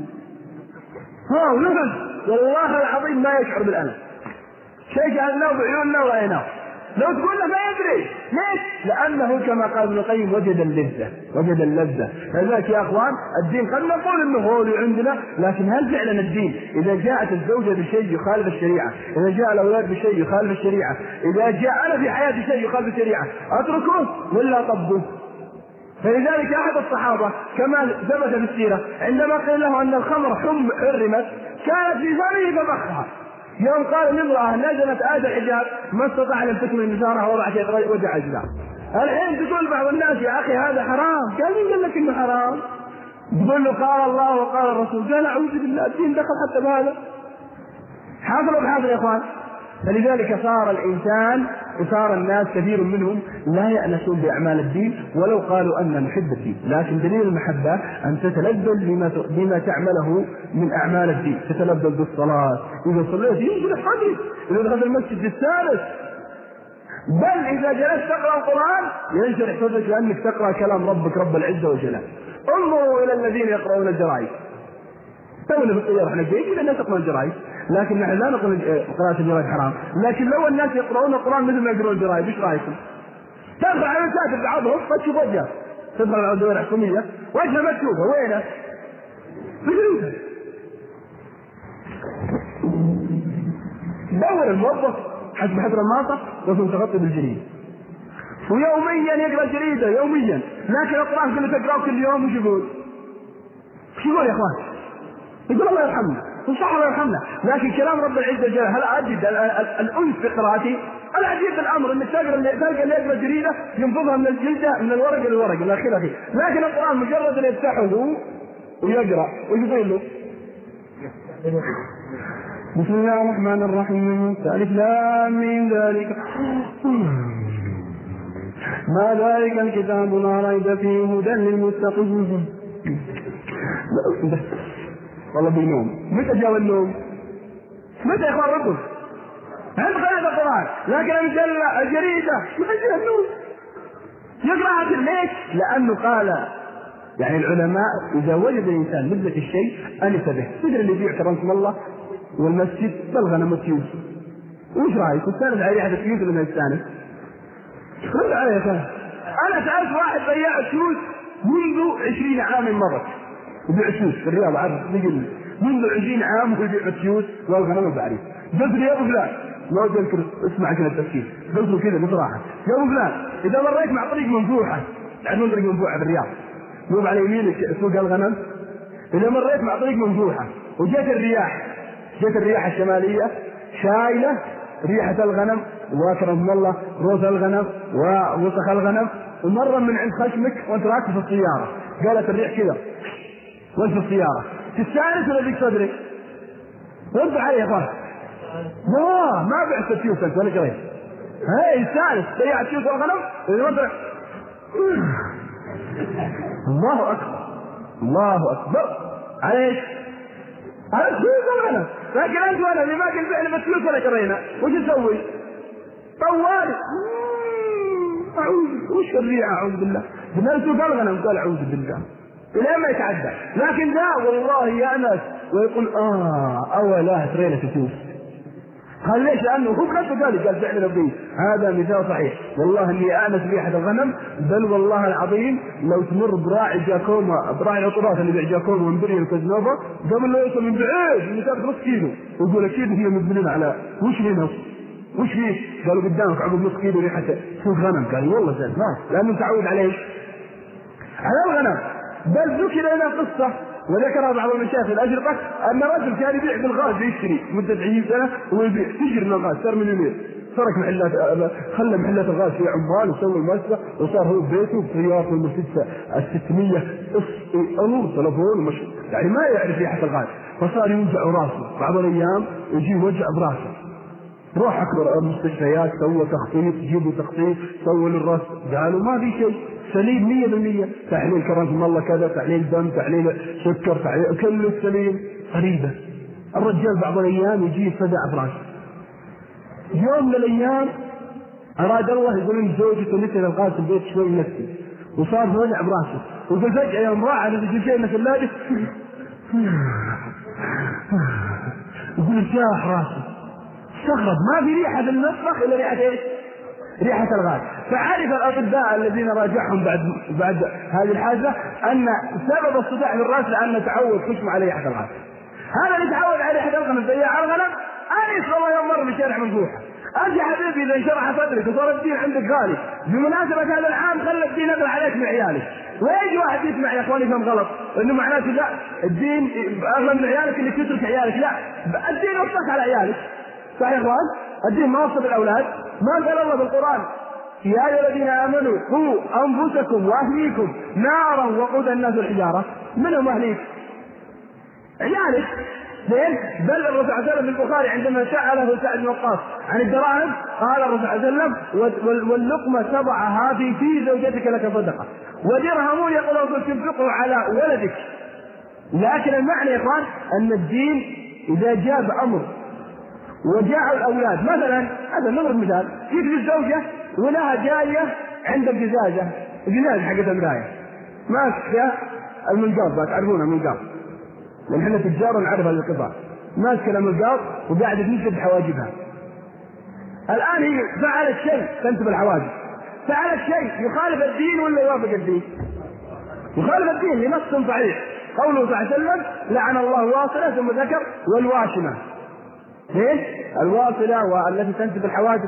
ونفس والله العظيم ما يشعر بالألم. شيء جعلناه بعيوننا ورأيناه لو تقول له ما يدري ليش؟ لأنه كما قال ابن القيم وجد اللذة. فذلك يا أخوان الدين قد نقول إنه هو عندنا لكن هل فعلا الدين إذا جاءت الزوجة بشيء يخالف الشريعة، إذا جاء الأولاد بشيء يخالف الشريعة، إذا جاء أنا في حياتي شيء يخالف الشريعة أتركه ولا أطبه؟ فلذلك أحد الصحابة كما ثبت في السيرة عندما قيل له أن الخمر حرمت كانت في فمه فبخها. يوم قال لامرأة نزلت آية الحجاب ما استطاع أن تكمل نزارها وضعت وجع الجدار. الحين تقول بعض الناس يا أخي هذا حرام. قال مين قال لك إنه حرام؟ تقول له قال الله وقال الرسول، قال أعوذ بالله، الدين دخل حتى بهذا. حاصل بحاصل يا إخوان. فلذلك صار الإنسان وصار الناس كثير منهم لا يأنسون بأعمال الدين ولو قالوا أن نحب الدين، لكن دليل المحبة أن تتلذذ بما تعمله من أعمال الدين، تتلذذ بالصلاة، إذا صليت ينزل الحديث، إذا دخلت المسجد الثالث، بل إذا جلست تقرأ القرآن ينشرح صدرك لأنك تقرأ كلام ربك رب العزة وجلاله. انظروا إلى الذين يقرؤون الجرائد، تونا في الطيارة احنا جايين إلى الناس يقرؤون الجرائد، لكن نحن لا نقول قراءة الجرائد حرام، لكن لو الناس يقرؤون القرآن مثل ما يقرؤون الجرائد ايش رايكم؟ تدخل على الكاتب بعضهم ما تشوف وجهه، تدخل على الدول الحكومية وجهه ما تشوفه، وينه؟ بجلوده. دور الموظف حسب حجر الماطة وثم تغطي بالجريدة، ويوميا يقرأ جريدة يوميا، لكن القرآن كله تقرأه كل يوم. وش يقول؟ وش يقول يا اخوان؟ يقول الله يرحمنا وصح الله يرحمنا، لكن كلام رب العزة جل هل أجد الأنس في قراءتي؟ العجيب الأمر أنك تلقى اللي يقرأ جريدة ينفضها من الجلدة من الورق للورق إلى آخره، لكن القرآن مجرد أن يفتحه ويقرأ ويقول له بسم الله الرحمن الرحيم ألف لام ميم ذلك ما ذلك الكتاب لا ريب فيه هدى للمتقين. والله بينوم. متى جاء النوم؟ متى يا اخوان ربك؟ عند قراءة القرآن، لكن المجلة الجريدة متى جاء النوم؟ يقرأها ليش؟ لأنه قال يعني العلماء إذا وجد الإنسان لذة الشيء أنس به. تدري اللي يبيع كرمكم الله والمسجد بالغنم والتيوس، وش رأيك؟ تستانس على ريحة التيوس ولا ما يستانس؟ رد علي يا اخوان. أنا سألت واحد بياع التيوس منذ 20 عام مرة يبيع التيوس في الرياض، عارف منذ 20 عام يبيع التيوس والغنم والبعير. قلت له يا ابو فلان، ما اذكر اسمع كذا التفكير، قلت له كذا بصراحه يا ابو فلان اذا مريت مع طريق منفوحه، تعرفون طريق منفوحه في الرياض مو على يمينك سوق الغنم، اذا مريت مع طريق منفوحه وجت الرياح الشماليه شايله ريحه الغنم واكرم الله روث الغنم ووسخ الغنم، ومره من عند خشمك وانت راكب في السياره قالت الريح كذا وانت في السياره، تستانس ولا ذيك صدرك؟ رد علي يا اخوان. ما بعت التيوس انت ولا قريت؟ هاي يستانس بيع التيوس والغنم الله اكبر الله اكبر عليك على التيوس والغنم، لكن انت وانا اللي ما كنت بعنا بالتيوس ولا قرينا وش نسوي؟ طوالي اعوذ وش الريعه اعوذ بالله بنسوق الغنم قال اعوذ بالله الى ما يتعدى، لكن لا والله يا انس ويقول اولا ترينا تشوف. قال ليش؟ لانه هو خلفه قال فعلا بي هذا مثال صحيح، والله اني انس ريحه الغنم، بل والله العظيم لو تمر براعي جاكوما براعي العطرات اللي بيع جاكوما من بري الكزنوفا قبل لا يوصل من بعيد من مسافه نص كيلو ويقول اكيد هي مبنيه على وش هنا وش فيه؟ قالوا قدامك عقب نص كيلو ريحه سوق غنم. قال والله زين لانه متعود عليه على الغنم. بل ذكر لنا قصة وذكرها بعض المشايخ الأجرقة أن رجل كان يبيع بالغاز يشتري مدة 20 سنة ويبيع تجري من الغاز صار مليونير، ترك محلات خلى محلات الغاز في عمان وسوى المسرح وصار هو ببيته بسيارته المرسيدس 600 أنور تلفون ومشي يعني ما يعرف ريحة الغاز، فصار يوجع راسه بعض الأيام يجي وجع براسه، روح أكبر المستشفيات سوى تخطيط جيبوا تخطيط سووا للراس قالوا ما في شيء سليم 100%، تحليل كرم الله كذا تحليل دم تحليل سكر تحليل كله سليم. غريبة الرجال بعض الأيام يجي فزع براسه، يوم من الأيام أراد الله يقول إن زوجته نسي الغاز في البيت شوي نفسي وصار فزع براسه، وقال فجأة يا امرأة أنا في شيء مثل ذلك يقول ارتاح راسه استغرب ما في ريحة المطبخ إلا ريحة إيش؟ ريحة الغاز. فعرف الأطباء الذين راجعهم بعد هذه الحادثة أن سبب الصداع بالرأس لأن تعود خشم على ريحة الغاز. هذا اللي تعود على ريحة الغنم بياع الغنم أنس والله يوم مر بشارع منفوحة. أنت يا حبيبي إذا انشرح صدرك وصار الدين عندك غالي بمناسبة هذا العام خلى الدين يدل عليك مع عيالك، ويجي واحد يسمع يا اخواني يفهم غلط انه معناته لا الدين اغلى من عيالك انك تترك عيالك، لا الدين وصلك على عيالك صحيح يا اخوان؟ الدين ما وصل الاولاد. ما قال الله بالقران يا ايها الذين امنوا قوا انفسكم واهليكم نارا وقودها الناس والحجاره؟ منهم أهليك عيالك. ليه؟ بل الرسول صلى الله عليه وسلم في البخاري عندما سأله سعد بن وقاص عن الدراهم قال الرسول صلى الله عليه وسلم واللقمة تضعها في زوجتك لك صدقة، ودرهم يقول الرسول تنفقه على ولدك. لكن المعنى يا إخوان أن الدين إذا جاب أمر وجاء الأولاد، مثلا هذا نضرب مثال، جيت للزوجة ولها جاية عند الجزازة حقت المراية ماسكة المنقار، تعرفون المنقار لأن احنا تجار نعرف هذه القطع، ماسكة المنقار وقاعدة تنسب حواجبها. الآن هي فعلت شيء تنسب الحواجب، فعلت شيء يخالف الدين ولا يوافق الدين؟ يخالف الدين لنص صحيح، قوله صلى الله عليه وسلم لعن الله الواصلة، ثم ذكر والواشمة. ليش؟ الواصلة والتي تنسب الحواجب،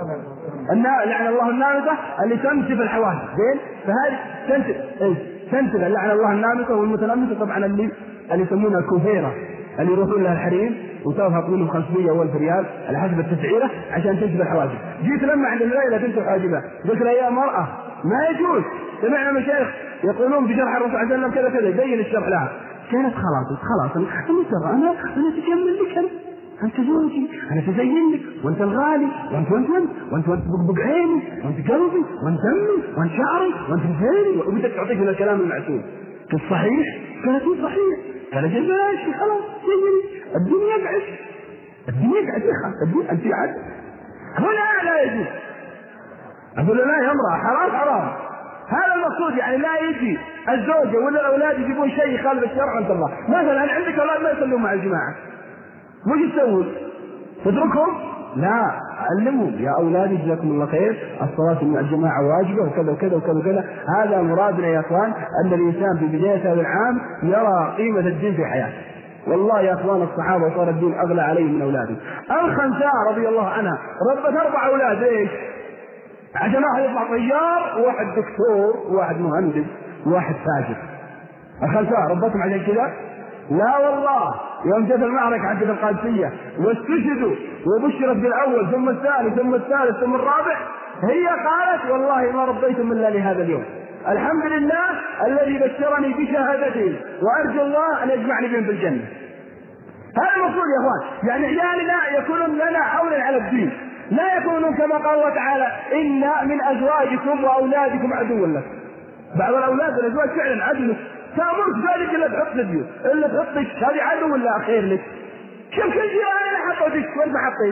لعن الله النامسة اللي تنسب الحواجب، زين؟ فهذه تنسب لعن الله النامسة، والمتنمسة طبعا اللي يسمونها الكوفيرة اللي يروحون لها الحريم وتوافق منهم 500 أو 1000 ريال على حسب التسعيرة عشان تنسب الحواجب. جيت لما عند الليلة تنسب حواجبها قلت لها يا مرأة ما يجوز. سمعنا مشايخ يقولون بشرح الرسول صلى الله عليه وسلم كذا كذا، يبين الشرح لها. كانت خلاص انا تجمل لك، انت زوجي، انا تزين لك، وانت الغالي، وانت بقبق عيني، وانت قلبي، وانت امي، وانت شعري، وانت مثالي، وبدك تعطيك من الكلام المعسول. قلت صحيح؟ قالت صحيح. قال جل ماشي خلاص زيني، الدنيا قعد يا اخي، انت عاد هنا لا يجوز. اقول لا يا امرأة حرام. هذا المقصود، يعني لا يجي الزوجة ولا الاولاد يجيبون شيء يخالف الشرع عند الله. مثلا عندك اولاد ما يصلون مع الجماعة، وش تسوون؟ تتركهم؟ لا، علمهم يا اولادي جزاكم الله خير، الصلاة مع الجماعة واجبة وكذا وكذا وكذا وكذا. هذا مرادنا يا اخوان، ان الانسان في بداية هذا العام يرى قيمة الدين في حياته. والله يا اخوان الصحابة صار الدين اغلى عليهم من اولادهم. الخنساء رضي الله عنها ربت 4 اولاد، ايش؟ عشان واحد يطلع طيار، وواحد دكتور، وواحد مهندس، وواحد تاجر. الخنساء ربتهم عشان كذا؟ لا والله، يوم جت المعركة حقت القادسية واستشهدوا وبشرت بالأول ثم الثاني ثم الثالث ثم الرابع، هي قالت والله ما ربيتم إلا لهذا اليوم، الحمد لله الذي بشرني بشهادتهم، وأرجو الله أن يجمعني بهم في الجنة. هذا المقصود يا أخوان، يعني عيالنا يكونون لنا عونا على الدين، لا يكونون كما قال الله تعالى إن من أزواجكم وأولادكم عدوا لك. بعض الأولاد والأزواج فعلا عدو، تأمرك ذلك إلا تحط لك، إلا تحطك هذه عدو ولا خير لك. كم الجيران اللي حطيتك وين ما حطيت؟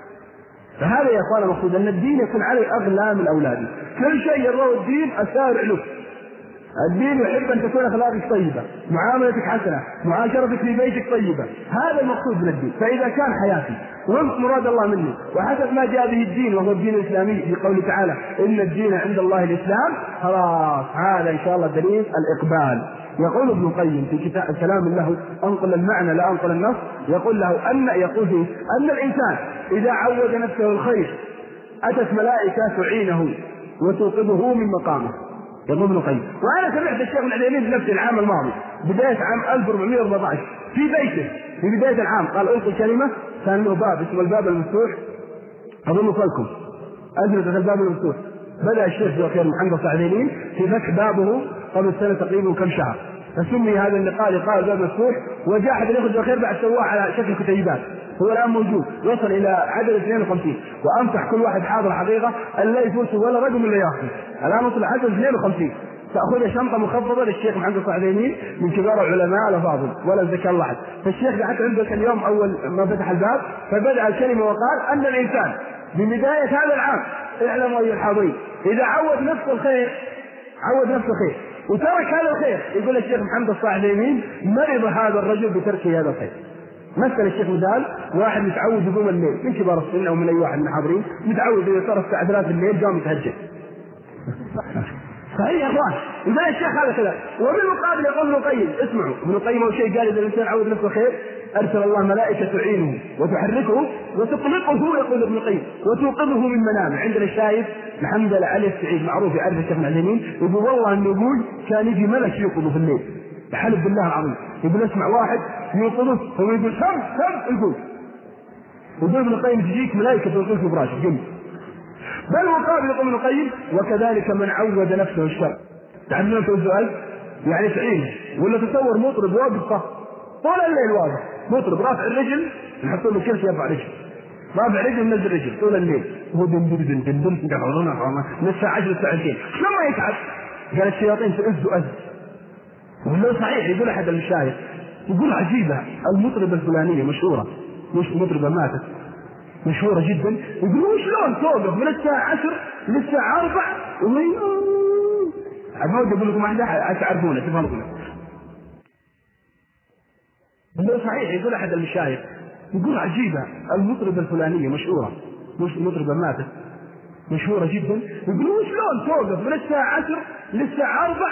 فهذا يا اخوان المقصود ان الدين يكون عليه اغلى من اولاده. كل شيء يراه الدين اسارع له. الدين يحب ان تكون اخلاقك طيبه، معاملتك حسنه، معاشرتك في بيتك طيبه، هذا المقصود من الدين. فاذا كان حياتي وفق مراد الله مني وحسب ما جاء به الدين وهو الدين الاسلامي في قوله تعالى ان الدين عند الله الاسلام، خلاص هذا ان شاء الله دليل الاقبال. يقول ابن القيم في كتاب كلام له انقل المعنى لا انقل النص، يقول فيه ان الانسان اذا عود نفسه الخير اتت ملائكه تعينه وتوقظه من مقامه. يقول ابن القيم، وانا سمعت الشيخ العثيمين في نفس العام الماضي بدايه عام 1414 في بيته في بدايه العام قال القي كلمه، كان له باب اسمه الباب المفتوح، اظن لكم اجلس الباب المفتوح. بدا الشيخ الدكتور محمد الصعديني في فتح بابه قبل سنه تقريبا كم شهر، فسمي هذا اللقاء لقاء الباب مفتوح. وجاء احد الاخوه الخير بعد سواه على شكل كتيبات، هو الان موجود وصل الى عدد 52. وانصح كل واحد حاضر حقيقه ان لا يفوت ولا رقم الا ياخذ. الان وصل عدد 52، تاخذ شنطه مخفضه للشيخ محمد الصعديني من كبار العلماء الافاضل ولا زكى الله احد. فالشيخ حتى عندك اليوم اول ما فتح الباب فبدا الكلمه وقال ان الانسان ببدايه هذا العام اعلموا ايها الحاضرين اذا عود نفسه الخير وترك هذا الخير، يقول الشيخ محمد الصعديني مرض هذا الرجل بترك هذا الخير. مثل الشيخ مثال واحد متعود يقوم الليل من كبار السن او من اي واحد من الحاضرين، متعود اذا صار الساعه 3 الليل قام يتهجد. صحيح يا اخوان، يقول الشيخ هذا كذا. وبالمقابل يقول ابن القيم، اسمعوا ابن القيم اول شيء قال اذا الانسان عود نفسه خير ارسل الله ملائكه تعينه وتحركه وتطلقه، يقول ابن القيم، وتوقظه من منامه. عندنا الشايب محمد علي السعيد معروف يعرف الشيخ العثيمين، يقول والله انه يقول كان يجي ملك يوقظه في الليل، يحلف بالله العظيم، يقول اسمع واحد يوقظه هو يقول سم يقول ابن القيم تجيك ملائكه توقظه في فراشك جنب. بل مقابل يقول ابن القيم وكذلك من عود نفسه الشر. تعلمون السؤال يعني تعينه ولا تصور مطرب واقف طول الليل واقف، مطرب رافع الرجل نحط له كرسي يرفع رجل، رافع رجل نزل رجل طول الليل، هو دندن من الساعة 10 للساعة 2، شلون ما يتعب؟ قال الشياطين تؤذ أذ. ولا صحيح يقول أحد المشايخ يقول عجيبة، المطربة الفلانية مشهورة، مش مطربة ماتت مشهورة جدا، يقولون شلون توقف من الساعة 10 للساعة 4 عمود يقول لكم أحد تعرفونه تفهمونه. ولا صحيح يقول أحد المشايخ يقول عجيبة، المطربة الفلانية مشهورة، مش مطربة ماتت مشهورة جدا، يقولون شلون توقف من الساعة 10 للساعة 4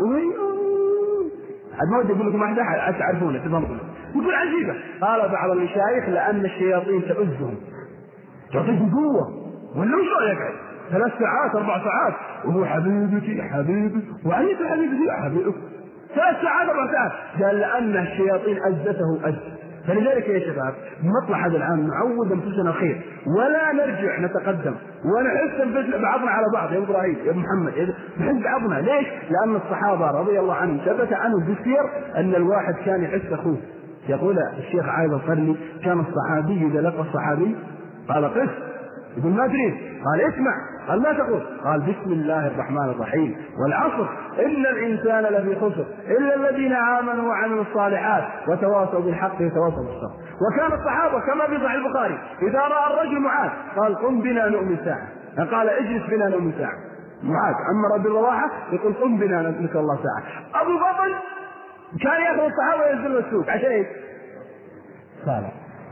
عمود يقول لكم أحد تعرفونه تفهمونه. يقول عجيبة، قال بعض المشايخ لأن الشياطين تؤذهم تعطيهم قوة، ولا وش رأيك 3 ساعات 4 ساعات وهو حبيبتي حبيبي وعيت حبيبتي حبيبي 3 ساعات 4 ساعات، قال لأن الشياطين أذته أذ. فلذلك يا شباب نطلع هذا العام نعود أنفسنا خير ولا نرجع نتقدم ونحس بعضنا على بعض يا إبراهيم يا محمد نحس بعضنا. ليش؟ لأن الصحابة رضي الله عنهم ثبت عنهم بالسير أن الواحد كان يحس أخوه. يقول الشيخ عايض القرني كان الصحابي إذا لقى الصحابي قال قس، يقول ما تريد، قال اسمع، قال ما تقول، قال بسم الله الرحمن الرحيم والعصر إن الإنسان لفي خسر إلا الذين آمنوا وعملوا الصالحات وتواصوا بالحق وتواصوا بالصبر. وكان الصحابة كما في صحيح البخاري إذا رأى الرجل معاذ قال قم بنا نؤمن ساعة، قال اجلس بنا نؤمن ساعة. معاذ أما رب الرواحة يقول قم بنا نسأل الله ساعة. أبو بطل كان يأخذ الصحابة ينزلوا السوق عشان ايش؟ صالح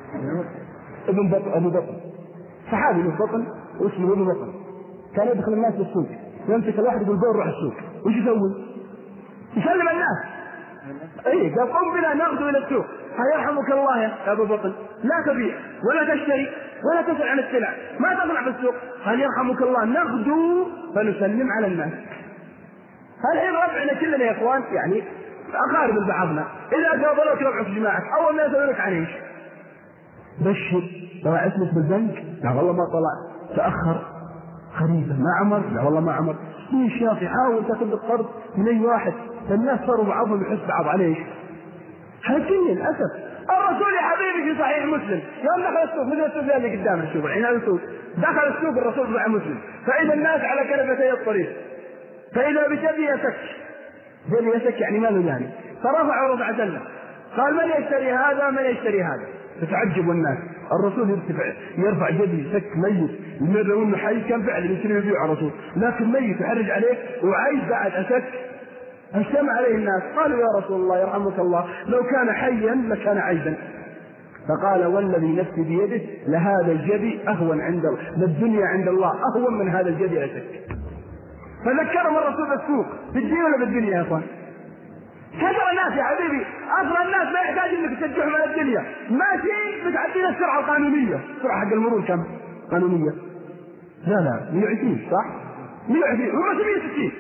ابن بطل، أبو بطل صحابي له بطل واسمه ابن بطل، كان يدخل الناس بالسوق يمسك الواحد يقول دور روح السوق، وش يسوي؟ يسلم الناس. ايه قال قم بنا نغدو الى السوق، قال يرحمك الله يا ابو بطل لا تبيع ولا تشتري ولا تسأل عن السلع ما تطلع في السوق، قال يرحمك الله نغدو فنسلم على الناس. الحين ربعنا كلنا يا اخوان يعني اقارب بعضنا، اذا قابلوك ربعك جماعه اول ما يسألونك عن ايش؟ بشر طلع اسمك بالبنك؟ لا والله ما طلع. تأخر خريفة ما عمر؟ لا والله ما عمر. ليش يا اخي؟ حاول تاخذ القرض من اي واحد، فالناس صاروا بعضهم يحس بعض عليه. حاكيني للاسف. الرسول يا حبيبي في صحيح مسلم يوم دخل السوق مثل السوق اللي قدامنا شوف الحين هذا السوق، دخل السوق الرسول مع مسلم فإذا الناس على كنفتي الطريق فإذا بجدي يسك، جدي يسك يعني ما له يعني، فرفع رفعة له قال من يشتري هذا من يشتري هذا، فتعجب الناس. الرسول يرفع جدي سك ميت يمر انه حي كان فعلا يشتري يبيع الرسول، لكن ميت يحرج عليه وعايز بعد اسك. اجتمع عليه الناس قالوا يا رسول الله يرحمك الله لو كان حيا لكان عيبا، فقال والذي نفسي بيده لهذا الجدي اهون عند الله، للدنيا عند الله اهون من هذا الجدي لا شك. فذكرهم الرسول بالسوق في الدين ولا بالدنيا يا اخوان؟ كثر الناس يا حبيبي، اصلا الناس ما يحتاج انك تشجعهم على الدنيا، ماشي بتعدينا السرعه القانونيه، السرعه حق المرور كم قانونيه؟ لا 120 صح؟ 120 هم 160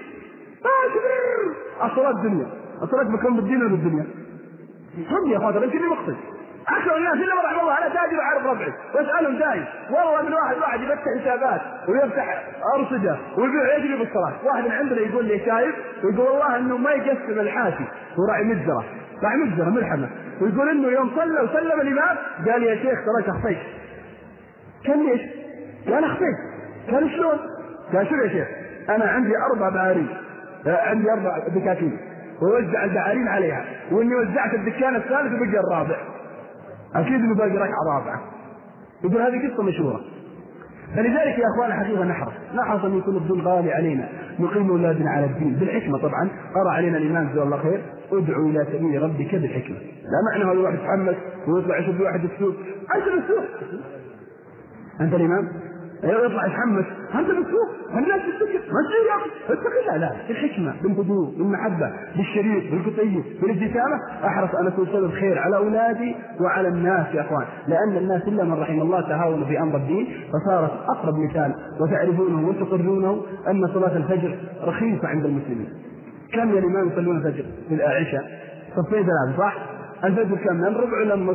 اصلا الدنيا اصلا بكم بالدين ولا بالدنيا؟ هم يا اخوان انت اللي مقصد. اكثر الناس الا ما رحم الله انا تاجر اعرف ربعي واسالهم دايم والله من واحد يفتح حسابات ويفتح ارصده ويبيع يجري بالصلاه. واحد من عندنا يقول لي شايف ويقول والله انه ما يقسم الحاشي وراعي مجزره راعي مجزره ملحمه، ويقول انه يوم صلى وسلم الامام قال يا شيخ تراك اخطيت. كان ليش؟ قال اخطيت. قال شلون؟ قال شوف يا شيخ انا عندي 4 بعارين، عندي 4 دكاكين ووزع البعارين عليها، واني وزعت الدكان الثالث وبقي الرابع، اكيد انه باقي ركعه رابعه. يقول هذه قصه مشهوره. فلذلك يا اخوان حقيقه نحرص ان يكون الدين غالي علينا، نقيم اولادنا على الدين بالحكمه. طبعا قرأ علينا الامام جزاه الله خير ادعو الى سبيل ربك بالحكمه، لا معنى هذا الواحد يتحمس ويطلع يشوف واحد السوق، انت بالسوق انت الامام يطلع يتحمس انت بالسوق الناس تسكت ما تصير يا اخي اتق الله. لا بالحكمه بالهدوء بالمحبه بالشريف بالقطيه بالابتسامه احرص ان اكون سبب خير على اولادي وعلى الناس يا اخوان، لان الناس الا من رحم الله تهاونوا في امر الدين، فصارت اقرب مثال وتعرفونه وتقرونه ان صلاه الفجر رخيصه عند المسلمين. كم يا الامام يصلون الفجر في العشاء؟ صفين 3 صح؟ الفجر كم؟ من ربع ولا نص؟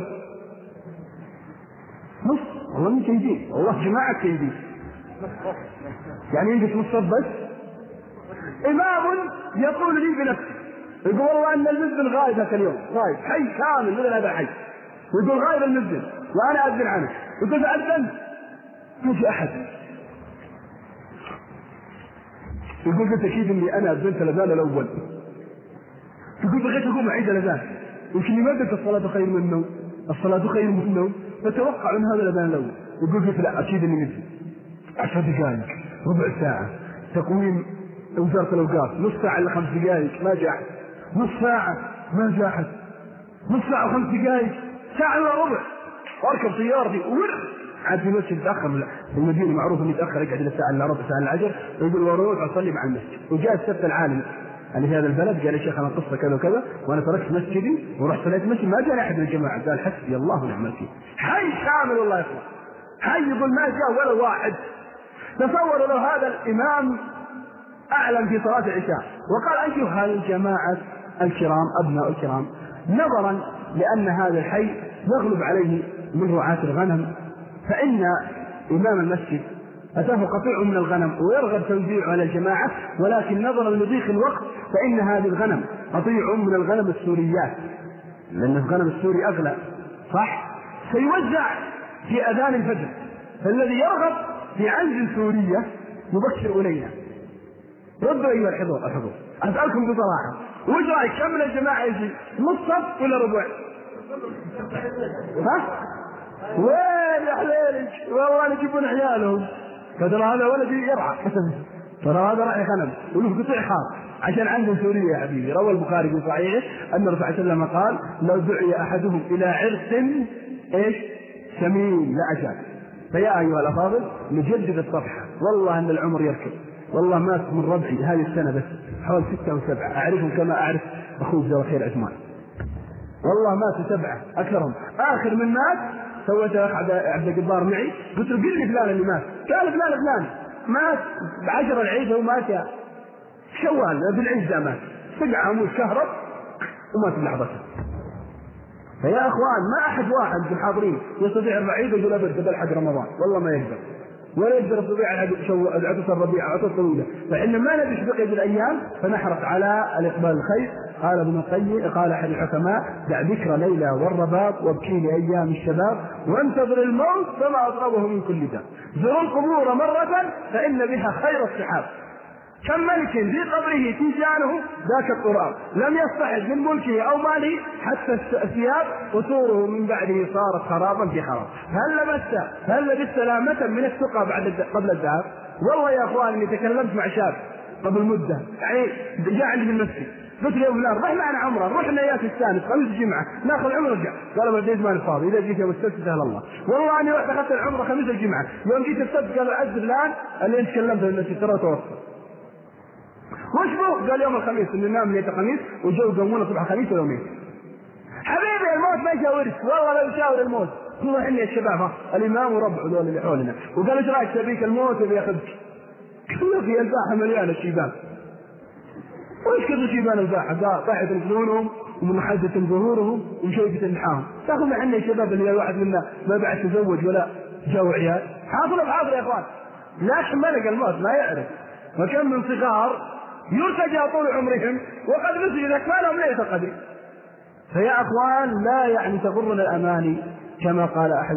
نص والله من كيدين والله جماعة كيدين يعني يجلس نص بس. إمام يقول لي بنفسه يقول والله ان المسجد غايب هذا اليوم، غايب حي كامل مثل هذا الحي، يقول غايب المسجد وانا اذن عنه، يقول فاذن ما في احد، يقول قلت اكيد اني انا اذنت الاذان الاول، يقول بغيت اقوم اعيد الاذان، يمكن ما قلت الصلاه خير من النوم، الصلاه خير من النوم، فتوقع ان هذا الاذان الاول، يقول قلت لا اكيد اني نسيت 10 دقائق ربع ساعه تقويم وزاره الاوقاف، نص ساعه الا 5 دقائق ما جاء، نص ساعه ما جاء، نص ساعه و5 دقائق، ساعه الا ربع، واركب سيارتي عاد في مسجد تاخر، المدينه معروف انه يتاخر يقعد الى ساعه الا ربع ساعه الا 10، ويقول واروح اصلي مع المسجد. وجاء السبت العالم اللي في هذا البلد قال يا شيخ انا قصه كذا وكذا وانا تركت مسجدي ورحت صليت مسجد، ما جاء احد من الجماعه، قال حسبي الله ونعم الوكيل، حي كامل والله يا اخوان، حي يقول ما جاء ولا واحد. تصوروا لو هذا الامام اعلم في صلاه العشاء وقال ايها الجماعه الكرام ابناء الكرام، نظرا لان هذا الحي يغلب عليه من رعاة الغنم، فإن إمام المسجد أتاه قطيع من الغنم ويرغب توزيعه على الجماعة، ولكن نظرا لضيق الوقت فإن هذه الغنم قطيع من الغنم السوريات، لأن الغنم السوري أغلى صح، سيوزع في أذان الفجر، فالذي يرغب في عنز سورية يبشر إلينا. ردوا أيها الحضور أسألكم بصراحة، وش رأيك كم من الجماعة يجي نص صف ولا ربع؟ ها؟ وين يا حليلك والله يجيبون عيالهم، فترى هذا ولدي يرعى ترى هذا راعي غنم وله قطيع خاص عشان عنده سورية يا حبيبي. روى البخاري في صحيحه أن الرسول صلى الله عليه وسلم قال لو دعي أحدهم إلى عرس إيش سمين لأجاب. فيا أيها الأفاضل نجدد الصفحة، والله أن العمر يركب، والله مات من ربعي هذه السنة بس حوالي 6 أو 7، أعرفهم كما أعرف أخوه جزاه خير عثمان، والله ماتوا 7 أكثرهم. آخر من مات سويت عبد الجبار معي قلت له قل لي فلان اللي مات، قال فلان مات ب10 العيد ومات يا شوال بالعيد ذا مات، سقع عمود كهرب ومات بلحظته. فيا اخوان ما احد واحد في الحاضرين يستطيع الرعيد ويقول ابد بلحق رمضان، والله ما يقدر، ولا يقدر يستطيع عطس الربيع عطس طويله، فإن ما ندش بقية الأيام فنحرص على الإقبال الخير. قال ابن القيم قال أحد الحكماء دع ذكر ليلى والرباط وابكي لأيام الشباب وانتظر الموت فما أطلبه من كل داء، زروا القبور مرة فإن بها خير الصحاب، كم ملك في قبره تيجانه ذاك القرآن لم يصطحب من ملكه أو ماله حتى الثياب وسوره من بعده صارت خرابا في خراب، هل لبست سلامة من الثقة قبل الذهاب. والله يا أخوان إني تكلمت مع شاب قبل مدة يعني جاء عندي في المسجد، قلت له يا فلان رح معنا عمره، رحنا اياك الثالث خميس الجمعة ناخذ عمره رجع، قال ما جيت ماني فاضي، إذا جيت يوم السبت سهل الله. والله أني رحت أخذت العمره خميس الجمعة، يوم جيت السبت قال عز فلان اللي أنت تكلمت في المسجد ترى توصل وش بو؟ قال يوم الخميس اللي نام ليلة الخميس وجو قومونا صبح الخميس ويومين. حبيبي الموت ما يشاورك، والله لو يشاور الموت والله إني الشباب الإمام وربع ذول اللي حولنا، وقال ايش رايك تبيك الموت بياخذك؟ كله في الباحة مليانة الشيبان، وإيش كثر شيبان الباحة طاحت رجلونهم ومنحدة ظهورهم ومشوفة نحاهم، تاخذ معنا الشباب اللي الواحد منا ما بعد تزوج ولا جاو عيال، حاضر يا اخوان، لكن ملك الموت ما يعرف، وكم من صغار يرتجى طول عمرهم وقد نسي إذا ما لهم ليلة القدر. فيا أخوان لا يعني تغرنا الأماني كما قال أحد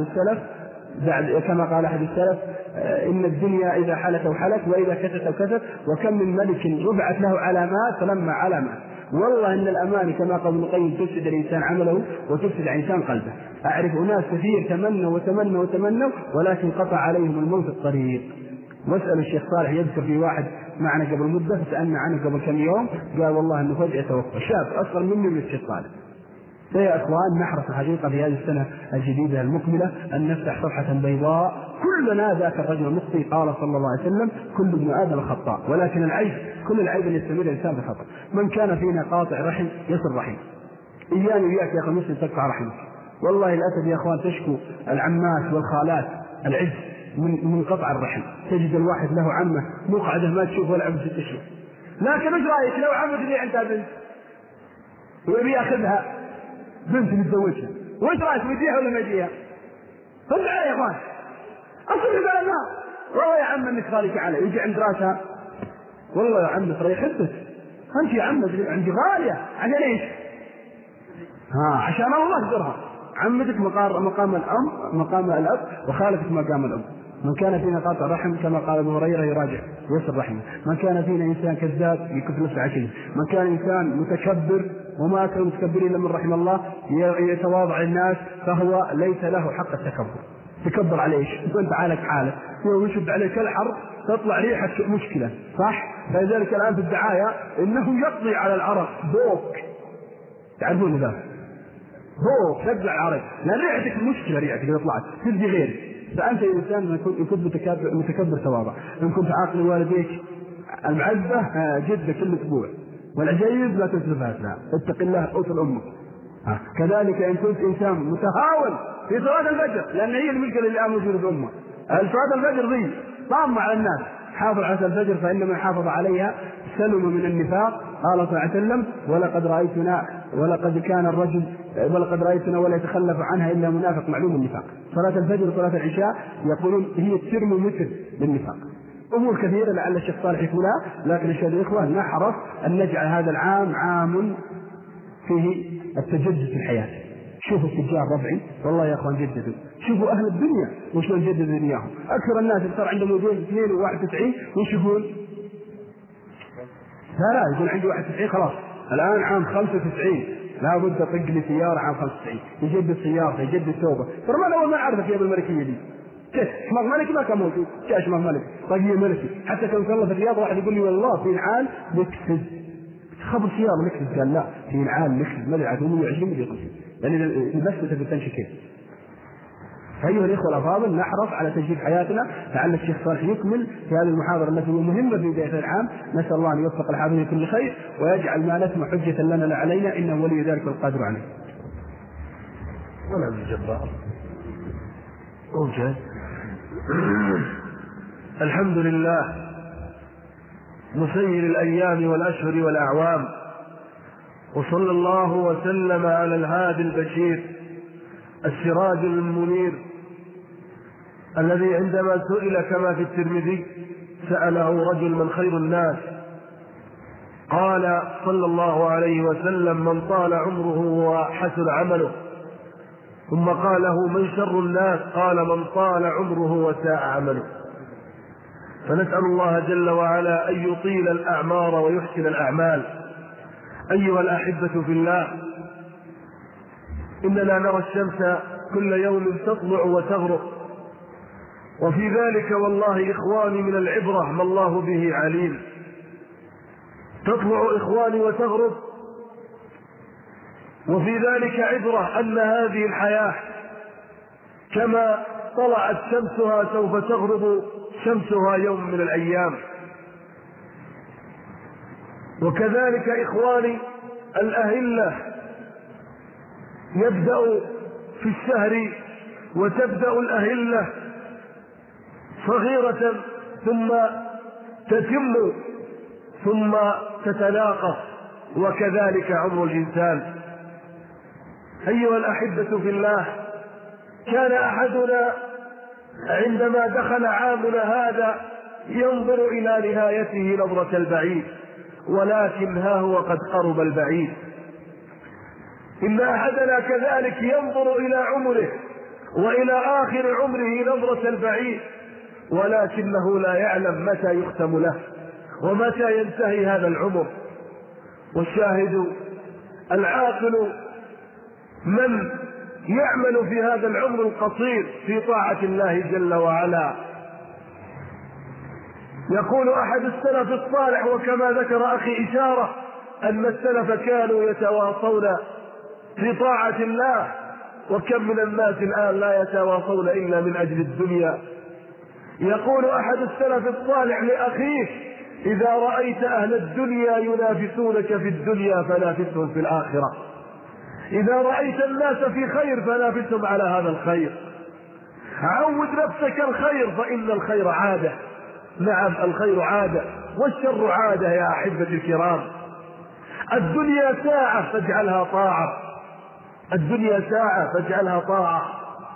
السلف إن الدنيا إذا حلت أو حلت وإذا كتت أو كتت، وكم من ملك رفعت له علامات فلما علامات. والله إن الأماني كما قال ابن القيم تفسد الإنسان عمله وتفسد الإنسان قلبه. أعرف ناس كثير تمنوا ولكن قطع عليهم الموت الطريق. واسأل الشيخ صالح يذكر في واحد معنا قبل مدة سألنا عنه قبل كم يوم قال والله انه فجأة توفى، شاب اصغر مني من الشيخ صالح. فيا اخوان نحرص الحقيقة في هذه السنة الجديدة المقبلة ان نفتح صفحة بيضاء كلنا ذاك الرجل المخطئ، قال صلى الله عليه وسلم كل ابن ادم خطاء ولكن العيب كل العيب ان يستمر الانسان بالخطأ. من كان فينا قاطع رحم يصل رحم، اياني وياك يا اخي المسلم تقطع رحمك. والله للاسف يا اخوان تشكو العمات والخالات العز من قطع الرحم، تجد الواحد له عمه مقعده ما تشوف ولا عمه 6 أشهر، لكن ايش رايك لو عمه اللي عندها بنت ويبي ياخذها بنت يتزوجها، وايش رايك بيجيها ولا ما يجيها؟ فالعيا يا اخوان اصل على النار، والله يا عم انك خالك عليه يجي عند راسها والله يا عم ترى يحبك أنت يا عم عندي غالية عشان إيش؟ عشان الله يقدرها. عمتك مقام الأب، وخالتك مقام الأب. من كان فينا قاطع رحم كما قال ابو هريره يراجع ويصل رحمه. من كان فينا انسان كذاب يكف نفسه عشره. من كان انسان متكبر، وما كان متكبر الا من رحم الله، يتواضع للناس، فهو ليس له حق التكبر. تكبر على ايش؟ انت عالك حالك ويشد عليك الحر تطلع ريحه مشكله، صح؟ فلذلك الان في الدعايه انه يقضي على العرق بوك، تعرفون ذا بوك يقضي على العرق، لان ريحتك مشكله، ريحتك اذا طلعت تدي غير. فأنت إنسان إن كنت متكبر تواضع. إن كنت عاقل والديك المعزة جدة كل أسبوع، والعجيز لا تسلفها لها، اتق الله أوصل أمك. كذلك إن كنت إنسان متهاون في صلاة الفجر، لأن هي المشكلة اللي الآن موجودة في أمة، صلاة الفجر ذي طامة على الناس. حافظ على الفجر فإن من حافظ عليها سلم من النفاق. قال صلى الله عليه وسلم: ولقد رأيتنا ولا يتخلف عنها إلا منافق معلوم النفاق. صلاة الفجر وصلاة العشاء يقولون هي الترمومتر للنفاق. أمور كثيرة لعل الشيخ صالح يقولها، لكن أيها الإخوة نحرص أن نجعل هذا العام عام فيه التجدد في الحياة. شوفوا التجار ربعي والله يا أخوان جددوا، شوفوا أهل الدنيا وشلون جددوا دنياهم. أكثر الناس صار عندهم وجود 92 وش يقول؟ لا يقول عندي 91 خلاص. الآن عام 95 لا بد أطق لي سيارة عام 95، يجدد سيارته يجدد توبة. ترى ما أول ما أعرفك يا بالملكية دي شماغ ملكي ما كان موجود، جاء شماغ ملكي طاقية ملكي. حتى كان صلى في الرياض واحد يقول لي والله في نعال نكسد، خبر سيارة نكسد، قال لا في نعال نكسد ما ادري 120 150 يعني المسكة في التنشي كيف. أيها الإخوة الأفاضل نحرص على تجديد حياتنا. لعل الشيخ صالح يكمل في هذه المحاضرة التي هي مهمة في بداية العام. نسأل الله أن يوفق الحاضرين لكل خير ويجعل ما نسمع حجة لنا لا علينا، إنه ولي ذلك القادر عليه. ونعم الجبار. أوجه. الحمد لله مسير الأيام والأشهر والأعوام، وصلى الله وسلم على الهادي البشير السراج المنير الذي عندما سئل كما في الترمذي سأله رجل من خير الناس، قال صلى الله عليه وسلم: من طال عمره وحسن عمله. ثم قال له: من شر الناس؟ قال: من طال عمره وساء عمله. فنسأل الله جل وعلا أن يطيل الأعمار ويحسن الأعمال. أيها الأحبة في الله، إننا نرى الشمس كل يوم تطلع وتغرب، وفي ذلك والله إخواني من العبرة ما الله به عليم. تطلع إخواني وتغرب، وفي ذلك عبرة أن هذه الحياة كما طلعت شمسها سوف تغرب شمسها يوم من الأيام. وكذلك إخواني الأهلة يبدأ في الشهر وتبدأ الأهلة صغيرة ثم تتم ثم تتناقص، وكذلك عمر الإنسان. أيها الأحبة في الله، كان أحدنا عندما دخل عامنا هذا ينظر إلى نهايته نظرة البعيد، ولكن ها هو قد قرب البعيد. إن أحدنا كذلك ينظر إلى عمره وإلى آخر عمره نظرة البعيد، ولكنه لا يعلم متى يختم له ومتى ينتهي هذا العمر. والشاهد العاقل من يعمل في هذا العمر القصير في طاعة الله جل وعلا. يقول أحد السلف الصالح، وكما ذكر أخي إشارة، أن السلف كانوا يتواصون في طاعة الله، وكم من الناس الآن لا يتواصون إلا من أجل الدنيا. يقول أحد السلف الصالح لأخيه: إذا رأيت أهل الدنيا ينافسونك في الدنيا فنافسهم في الآخرة. إذا رأيت الناس في خير فنافسهم على هذا الخير. عود نفسك الخير فإن الخير عادة. نعم الخير عادة والشر عادة يا أحبتي الكرام. الدنيا ساعة فاجعلها طاعة، الدنيا ساعة فاجعلها طاعة.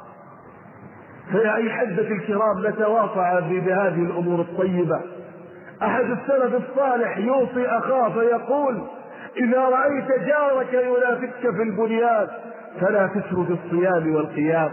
فيا أحبتي الكرام نتواصى بهذه الأمور الطيبة أحد السلف الصالح يوصي أخاه فيقول: إذا رأيت جارك ينافسك في البنيان فنافسه في الصيام والقيام،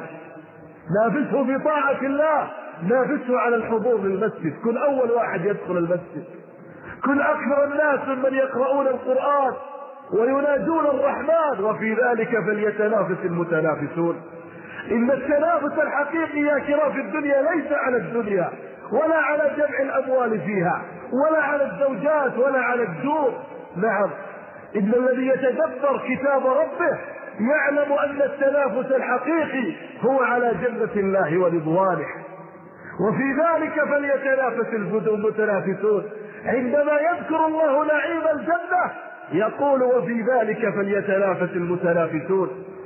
نافسه في طاعة الله، نافسه على الحضور للمسجد، كن أول واحد يدخل المسجد، كن أكثر الناس ممن يقرؤون القرآن وينادون الرحمن، وفي ذلك فليتنافس المتنافسون. إن التنافس الحقيقي يا كرام في الدنيا ليس على الدنيا ولا على جمع الأموال فيها ولا على الزوجات ولا على الدور. نعم، إن الذي يتدبر كتاب ربه يعلم أن التنافس الحقيقي هو على جنة الله ورضوانه، وفي ذلك فليتنافس المتنافسون. عندما يذكر الله نعيم الجنة يقول: وفي ذلك فليتنافس المتنافسون.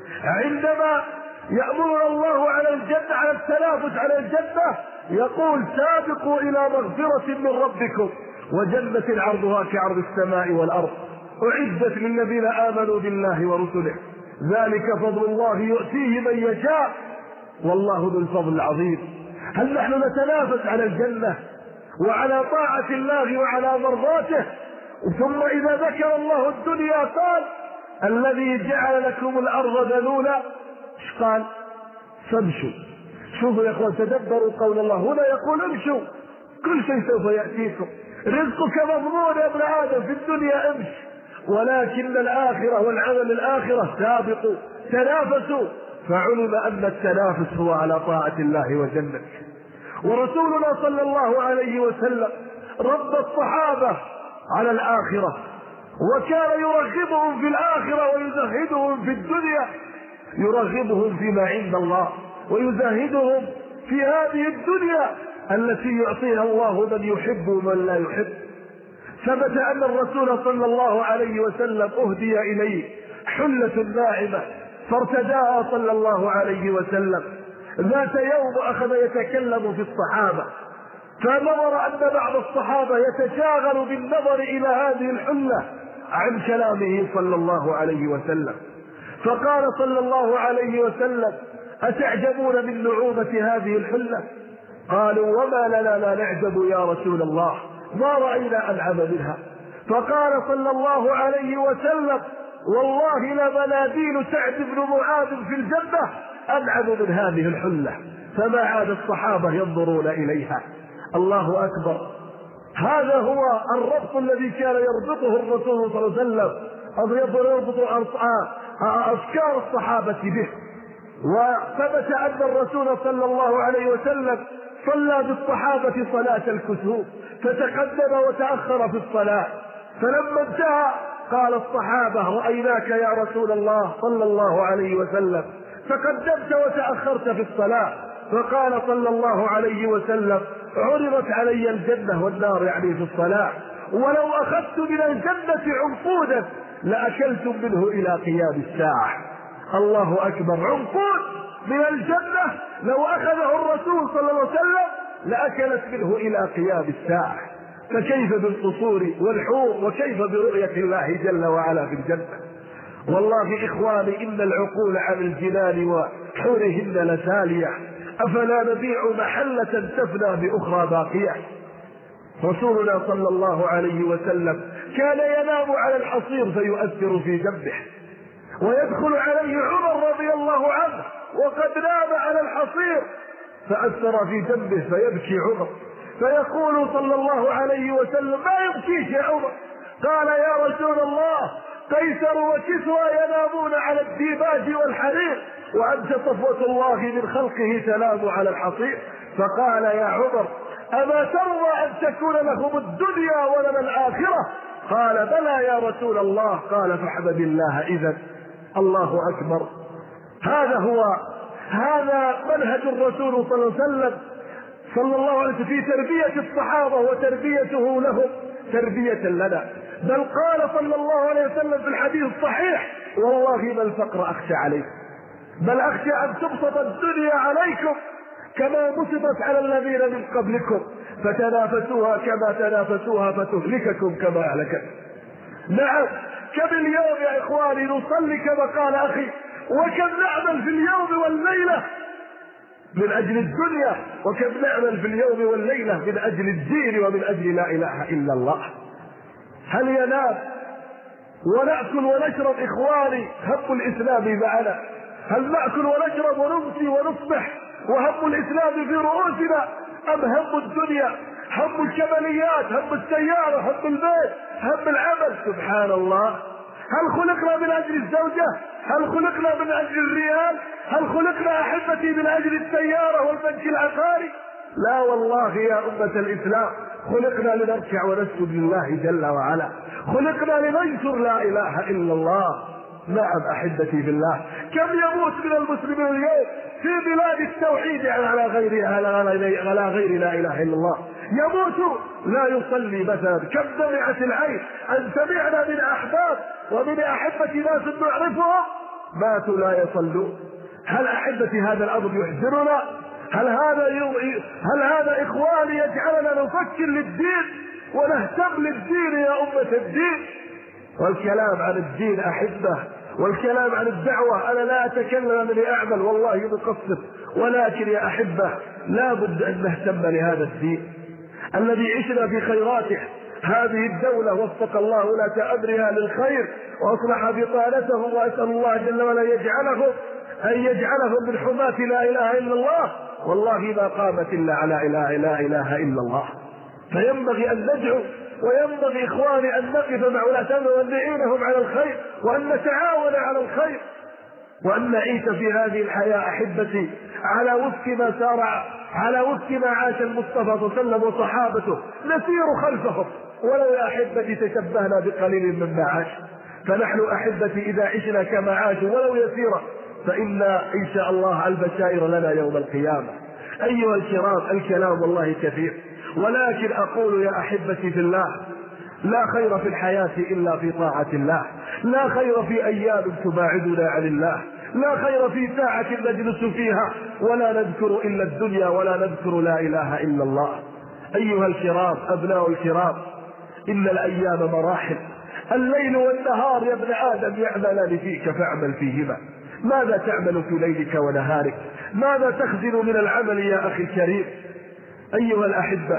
عندما يأمر الله على الجنة، على التنافس على الجنة، يقول: سابقوا إلى مغفرة من ربكم وجنة عرضها كعرض السماء والأرض أعدت للذين آمنوا بالله ورسله ذلك فضل الله يؤتيه من يشاء والله ذو الفضل العظيم. هل نحن نتنافس على الجنة وعلى طاعة الله وعلى مرضاته؟ ثم إذا ذكر الله الدنيا قال: الذي جعل لكم الأرض ذلولا، ايش قال؟ فامشوا. شوفوا يا اخوان، تدبروا قول الله، هنا يقول امشوا، كل شيء سوف يأتيكم، رزقك مضمون يا ابن آدم، في الدنيا امش، ولكن الآخرة والعمل الآخرة سابقوا تنافسوا. فعلم أن التنافس هو على طاعة الله وجنته. ورسولنا صلى الله عليه وسلم رب الصحابة على الآخرة، وكان يرغبهم في الآخرة ويزهدهم في الدنيا، يرغبهم فيما عند الله ويزهدهم في هذه الدنيا التي يعطيها الله من يحب ومن لا يحب. ثبت أن الرسول صلى الله عليه وسلم أهدي إليه حلة ناعمة فارتداها صلى الله عليه وسلم. ذات يوم أخذ يتكلم في الصحابة، فنظر أن بعض الصحابة يتشاغل بالنظر إلى هذه الحلة عن كلامه صلى الله عليه وسلم، فقال صلى الله عليه وسلم: أتعجبون من نعومة هذه الحلة؟ قالوا: وما لنا لا نعجب يا رسول الله، ما رأينا أنعم منها. فقال صلى الله عليه وسلم: والله لمناديل سعد بن معاذ في الجنة أنعم من هذه الحلة. فما عاد الصحابة ينظرون إليها. الله أكبر. هذا هو الربط الذي كان يربطه الرسول صلى الله عليه وسلم، يربط أفكار الصحابة به. وثبت أن الرسول صلى الله عليه وسلم صلى بالصحابة صلاة الكسوف، فتقدم وتأخر في الصلاة، فلما انتهى قال الصحابة: رأيناك يا رسول الله صلى الله عليه وسلم تقدمت وتأخرت في الصلاة. فقال صلى الله عليه وسلم: عرضت علي الجنة والنار، يعني في الصلاة، ولو أخذت من الجنة عنقودا لأكلت منه إلى قيام الساعة. الله أكبر. عنقود من الجنة لو أخذه الرسول صلى الله عليه وسلم لأكلت منه إلى قيام الساعة، فكيف بالقصور والحور، وكيف برؤية الله جل وعلا في الجنة؟ والله إخواني، إن العقول عن الجنان وحورهن لسالية، أفلا نبيع محلة تفنى بأخرى باقية؟ رسولنا صلى الله عليه وسلم كان ينام على الحصير فيؤثر في جنبه، ويدخل عليه عمر رضي الله عنه وقد نام على الحصير فأثر في جنبه فيبكي عمر، فيقول صلى الله عليه وسلم: ما يبكيك يا عمر؟ قال: يا رسول الله، قيصر وكسرى ينامون على الديباج والحرير، وأنت صفوة الله من خلقه تنام على الحصير. فقال: يا عمر، أما ترضى أن تكون لهم الدنيا ولنا الآخرة؟ قال: بلى يا رسول الله. قال: فاحمد الله إذن. الله أكبر. هذا منهج الرسول صلى الله عليه وسلم في تربية الصحابة وتربيته لهم تربية لنا. بل قال صلى الله عليه وسلم في الحديث الصحيح: والله ما الفقر أخشى عليكم، بل أخشى أن تبسط الدنيا عليكم كما بسطت على الذين من قبلكم، فتنافسوها كما تنافسوها فتهلككم كما أهلكت. نعم، كم اليوم يا إخواني نصلي كما قال أخي، وكم نعمل في اليوم والليلة من أجل الدنيا، وكم نعمل في اليوم والليلة من أجل الدين ومن أجل لا إله إلا الله. هل ينام ونأكل ونشرب إخواني هم الإسلام معنا؟ هل نأكل ونشرب ونمسي ونصبح وهم الإسلام في رؤوسنا، أم هم الدنيا، هم الكماليات، هم السيارة، هم البيت، هم العمل؟ سبحان الله. هل خلقنا من أجل الزوجة؟ هل خلقنا من أجل الريال؟ هل خلقنا أحبتي من أجل السيارة والبنك العقاري؟ لا والله يا أمة الإسلام، خلقنا لنركع ونسجد لله جل وعلا، خلقنا لننشر لا إله إلا الله. نعم أحبتي في الله، كم يموت من المسلمين اليوم في بلاد التوحيد على غير لا إله إلا الله، يموت لا يصلي مثلا. كم دمعت العين أن سمعنا من أحباب ومن أحبة ناس نعرفهم ماتوا لا يصلون. هل أحبتي هذا الأمر يحزننا؟ هل هذا إخواني يجعلنا نفكر للدين ونهتم للدين يا أمة الدين؟ والكلام عن الدين أحبه، والكلام عن الدعوة، أنا لا أتكلم أنني أعمل والله مقصر، ولكن يا أحبه لا بد أن نهتم لهذا الدين الذي عشنا في خيراته. هذه الدولة وفق الله ولاة أمرها للخير وأصلح بطانتهم، وأسأل الله جل وعلا أن يجعلهم من حماة لا إله إلا الله، والله ما قامت إلا على لا إله إلا الله. فينبغي أن ندعو، وينبغي إخواني أن نقف مع ولاة أمر وأن نعينهم على الخير، وأن نتعاون على الخير، وأن نعيش في هذه الحياة أحبتي على وفق ما عاش المصطفى صلى الله عليه وسلم وصحابته، نسير خلفهم ولو يا أحبتي تشبهنا بقليل مما عاش. فنحن أحبتي إذا عشنا كما عاشوا ولو يسيرا فإن إن شاء الله البشائر لنا يوم القيامة. أيها الكرام، الكلام والله كثير، ولكن أقول يا أحبتي في الله، لا خير في الحياة إلا في طاعة الله، لا خير في أيام تباعدنا عن الله، لا خير في ساعة نجلس فيها ولا نذكر إلا الدنيا ولا نذكر لا إله إلا الله. أيها الكرام، أبناء الكرام، إن الأيام مراحل، الليل والنهار يا ابن آدم يعملان فيك فاعمل فيهما. ماذا تعمل في ليلك ونهارك؟ ماذا تخزن من العمل يا أخي الكريم؟ أيها الأحبة،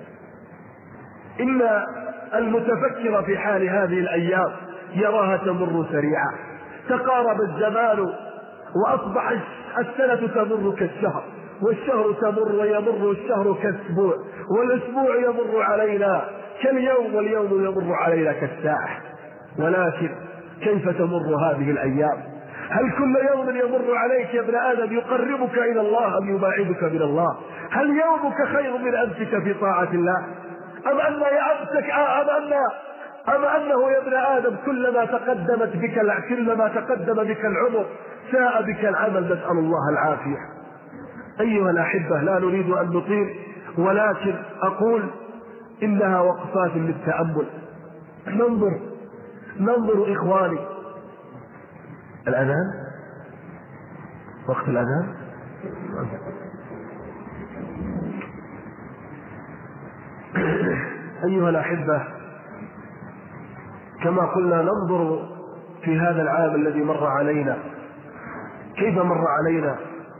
إن المتفكر في حال هذه الأيام يراها تمر سريعا، تقارب الزمان وأصبح السنة تمر كالشهر، والشهر تمر ويمر الشهر كالأسبوع، والأسبوع يمر علينا كاليوم، واليوم يمر علينا كالساعة. ولكن كيف تمر هذه الأيام؟ هل كل يوم يمر عليك يا ابن آدم يقربك إلى الله أم يباعدك من الله؟ هل يومك خير من أمسك في طاعة الله؟ أم أنه يا ابن آدم كلما تقدم بك العمر ساء بك العمل؟ نسأل الله العافية. أيها الأحبة، لا نريد أن نطيل، ولكن أقول إنها وقفات للتأمل. ننظر إخواني، الأذان، وقت الأذان. أيها الأحبة، كما قلنا ننظر في هذا العام الذي مر علينا، كيف مر علينا؟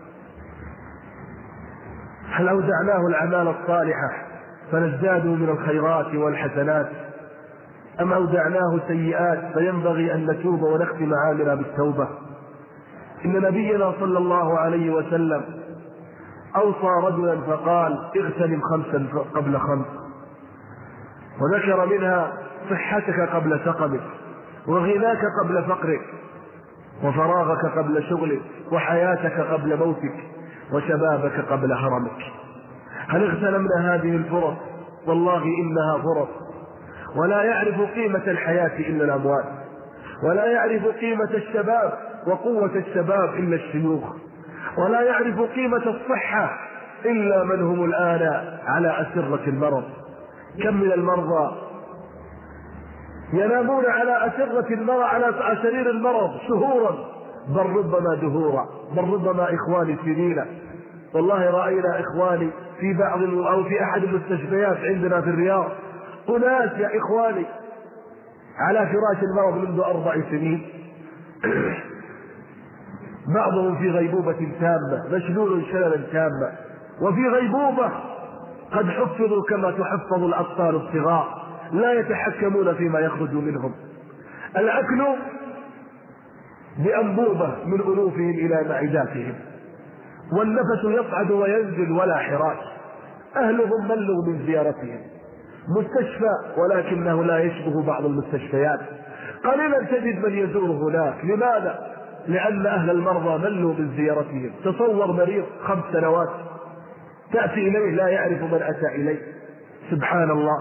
هل أودعناه الأعمال الصالحة فنزداد من الخيرات والحسنات، أم أودعناه سيئات فينبغي أن نتوب ونختم عامنا بالتوبة؟ إن نبينا صلى الله عليه وسلم أوصى رجلا فقال: اغتنم 5 قبل 5، وذكر منها صحتك قبل سقمك، وغناك قبل فقرك، وفراغك قبل شغلك، وحياتك قبل موتك، وشبابك قبل هرمك. هل اغتنمنا هذه الفرص؟ والله إنها فرص، ولا يعرف قيمة الحياة إلا الأموات، ولا يعرف قيمة الشباب وقوة الشباب إلا الشيوخ، ولا يعرف قيمة الصحة إلا من هم الآن على أسرة المرض. كم من المرضى ينامون على أسرة المرض، على سرير المرض شهورا، بل ربما دهورا، بل ربما إخواني سنين. والله رأينا إخواني في بعض أو في أحد المستشفيات عندنا في الرياض أناس يا إخواني على فراش المرض منذ 4 سنين. بعضهم في غيبوبة تامة مشلول شللا تاما، وفي غيبوبة قد حفظوا كما تحفظ الأطفال الصغار لا يتحكمون فيما يخرج منهم. الأكل بأنبوبة من أنوفهم إلى معداتهم، والنفس يصعد وينزل ولا حراك. أهلهم ملوا من زيارتهم. مستشفى ولكنه لا يشبه بعض المستشفيات، قليلا تجد من يزور هناك. لماذا؟ لأن أهل المرضى ملوا من زيارتهم. تصور مريض 5 سنوات تأتي إليه لا يعرف من أتى إليه. سبحان الله.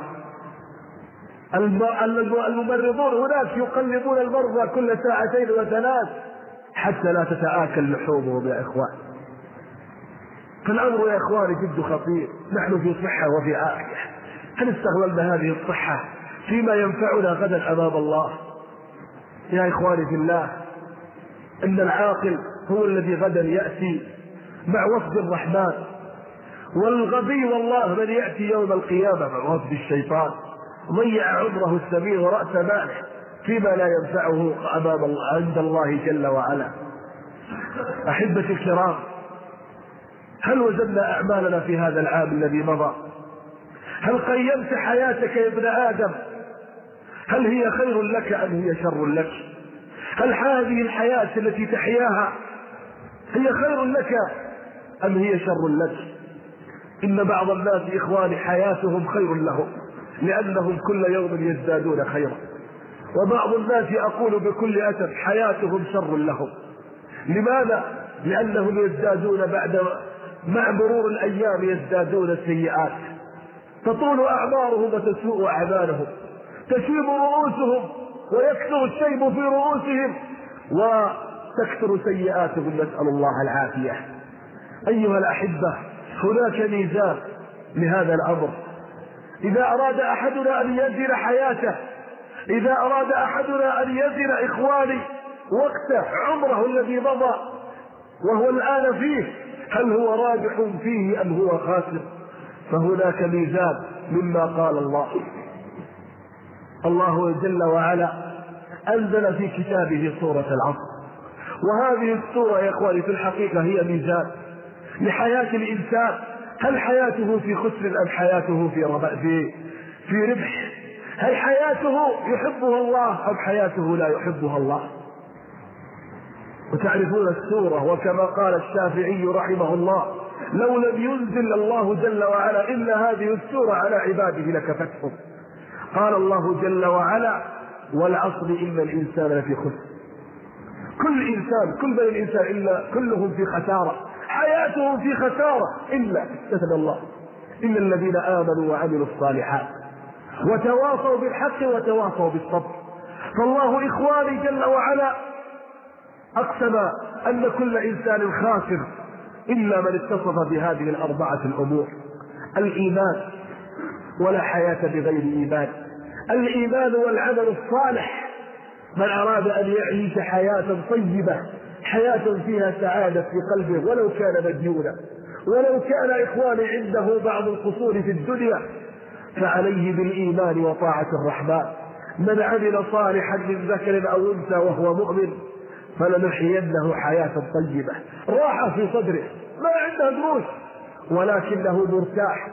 الممرضون هناك يقلبون المرضى كل 2 و3 حتى لا تتآكل لحومهم يا إخوان. فالأمر يا إخواني جد خطير. نحن في صحة وفي عافية، هل استغللنا هذه الصحة فيما ينفعنا غدا أمام الله؟ يا إخواني في الله، إن العاقل هو الذي غدا يأتي مع وفد الرحمن، والغبي والله من يأتي يوم القيامة مع وفد الشيطان. ضيع عمره الثمين ورأس ماله فيما لا ينفعه أمام الله عند الله جل وعلا. أحبتي الكرام، هل وجدنا أعمالنا في هذا العام الذي مضى؟ هل قيمت حياتك يا ابن آدم؟ هل هي خير لك أم هي شر لك؟ هل هذه الحياة التي تحياها هي خير لك أم هي شر لك؟ إن بعض الناس إخواني حياتهم خير لهم لأنهم كل يوم يزدادون خيرا، وبعض الناس أقول بكل أسف حياتهم شر لهم. لماذا؟ لأنهم يزدادون مع مرور الأيام يزدادون سيئات، تطول أعمارهم وتسوء أعمالهم، تشيب رؤوسهم ويكثر الشيب في رؤوسهم وتكثر سيئاتهم، نسأل الله العافية. أيها الأحبة، هناك ميزان لهذا الأمر. إذا أراد أحدنا أن يزن حياته، إذا أراد أحدنا أن يزن إخواني وقته عمره الذي مضى وهو الآن فيه، هل هو رابح فيه أم هو خاسر؟ فهناك ميزان مما قال الله جل وعلا أنزل في كتابه سورة العصر، وهذه السورة يا إخواني في الحقيقة هي ميزان لحياة الإنسان. هل حياته في خسر أم حياته في ربح؟ هل حياته يحبها الله أم حياته لا يحبها الله؟ وتعرفون السورة، وكما قال الشافعي رحمه الله: لو لم ينزل الله جل وعلا إلا هذه السورة على عباده لكفتهم. قال الله جل وعلا: والعصر إن الإنسان لفي خسر. كل بني الإنسان إلا كلهم في خسارة، حياتهم في خسارة إلا استثنى الله إلا الذين آمنوا وعملوا الصالحات وتواصوا بالحق وتواصوا بالصبر. فالله إخواني جل وعلا أقسم أن كل إنسان خاسر إلا من اتصف بهذه الأربعة الأمور: الإيمان، ولا حياة بغير إيمان. الإيمان والعمل الصالح. من أراد أن يعيش حياة طيبة، حياة فيها سعادة في قلبه ولو كان مديونا، ولو كان إخواني عنده بعض القصور في الدنيا، فعليه بالإيمان وطاعة الرحمن. من عمل صالحا من ذكر أو أنثى وهو مؤمن فلنحيينه حياة طيبة، راحة في صدره، ما عنده دروس ولكنه مرتاح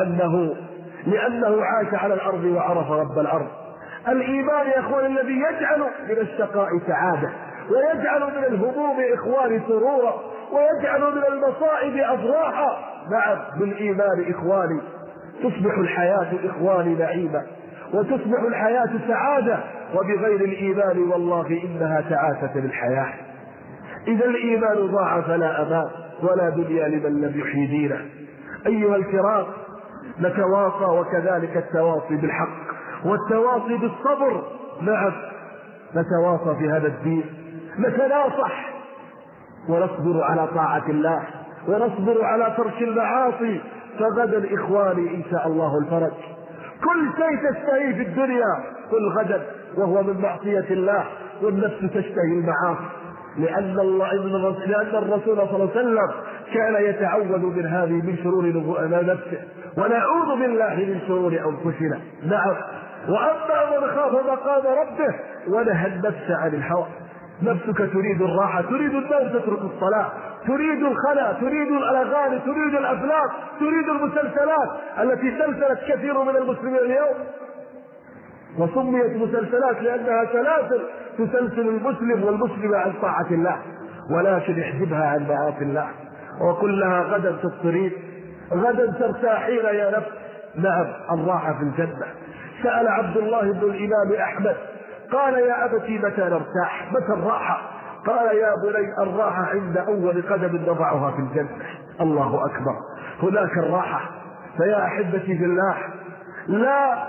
لأنه عاش على الأرض وعرف رب الأرض. الإيمان يا إخوان الذي يجعل من الشقاء سعادة، ويجعل من الهموم إخواني سرورا، ويجعل من المصائب أفراحا. نعم، بالإيمان إخواني تصبح الحياة إخواني نعيمة، وتصبح الحياة سعادة، وبغير الإيمان والله إنها تعاسة للحياة. إذا الإيمان ضاع فلا أمان ولا دنيا لمن لم يحيي دينه. أيها الكرام، نتواصى، وكذلك التواصي بالحق والتواصي بالصبر. نعم، نتواصى في هذا الدين، نتناصح ونصبر على طاعة الله، ونصبر على ترك المعاصي، فغدا إخواني إن شاء الله الفرج. كل شيء تشتهي في الدنيا كل غدا وهو من معصية الله، والنفس تشتهي المعاصي، لأن الرسول صلى الله عليه وسلم كان يتعوذ من شرور نفسه، ونعوذ بالله من شرور أنفسنا. نعم، وأما من خاف مقام ربه ونهى النفس عن الهوى نفسك تريد الراحة، تريد النوم تترك الصلاة، تريد الخلا، تريد الأغاني، تريد الأفلام، تريد المسلسلات التي سلسلت كثير من المسلمين اليوم، وسميت مسلسلات لأنها سلاسل تسلسل المسلم والمسلمة عن طاعة الله، ولكن احجبها عن معاصي الله وقل لها غدا تفطرين، غدا ترتاحين يا نفس. نعم، الراحة في الجنة. سأل عبد الله بن الإمام أحمد قال يا أبتي متى نرتاح، متى الراحة؟ قال يا بني الراحة عند أول قدم نضعها في الجنة. الله أكبر، هناك الراحة. فيا أحبتي في الله، لا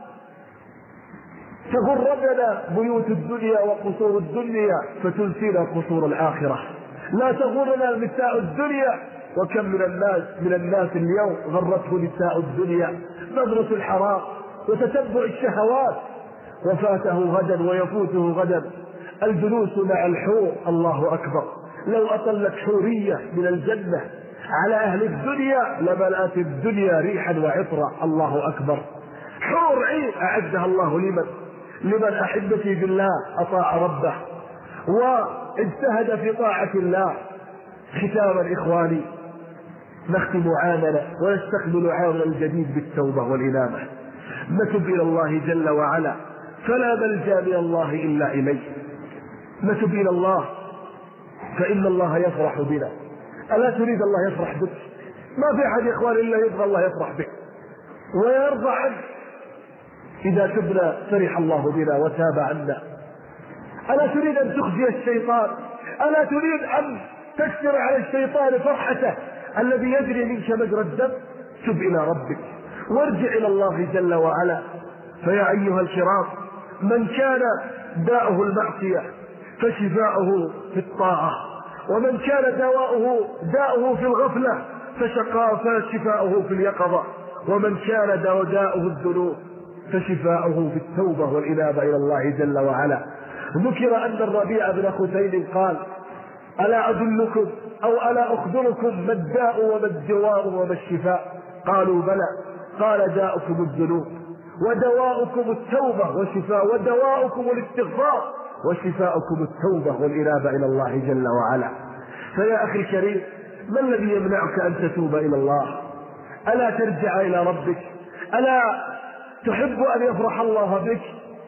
تغرنا بيوت الدنيا وقصور الدنيا فتنسينا قصور الآخرة. لا تغرنا نساء الدنيا، وكم من الناس اليوم غرته نساء الدنيا، نظرة الحرام وتتبع الشهوات، وفاته غدا ويفوته غدا الجلوس مع الحور. الله أكبر، لو أطلت حورية من الجنة على أهل الدنيا لملأت الدنيا ريحا وعطرا. الله أكبر، حور عين أعدها الله لمن أحبتي بالله أطاع ربه واجتهد في طاعة الله. ختاما إخواني، نختم عامنا ونستقبل عامنا الجديد بالتوبة والإنابة، نتب إلى الله جل وعلا، فلا ملجأ من الله إلا إليه. نتب إلى الله فإن الله يفرح بنا. ألا تريد الله يفرح بك؟ ما في أحد يا إخوان إلا يبغى الله يفرح بك ويرضى عنك. إذا تبنا فرح الله بنا وتاب عنا. ألا تريد أن تخزي الشيطان؟ ألا تريد أن تكسر على الشيطان فرحته الذي يجري منك مجرى الدم؟ تب إلى ربك وارجع إلى الله جل وعلا. فيا أيها الكرام، من كان داؤه المعصية فشفاؤه في الطاعة، ومن كان داؤه في الغفلة فشفاؤه في اليقظة، ومن كان داؤه الذنوب فشفاؤه في التوبة والإنابة إلى الله جل وعلا. ذكر أن الربيع بن خثيم قال: ألا أدلكم أو ألا أخبركم ما الداء وما الدواء وما الشفاء؟ قالوا بلى. قال: داؤكم الذنوب، ودواؤكم التوبة والشفاء، ودواؤكم الاستغفار، وشفاؤكم التوبة والإنابة إلى الله جل وعلا. فيا أخي الكريم، ما الذي يمنعك أن تتوب إلى الله؟ ألا ترجع إلى ربك؟ ألا تحب أن يفرح الله بك؟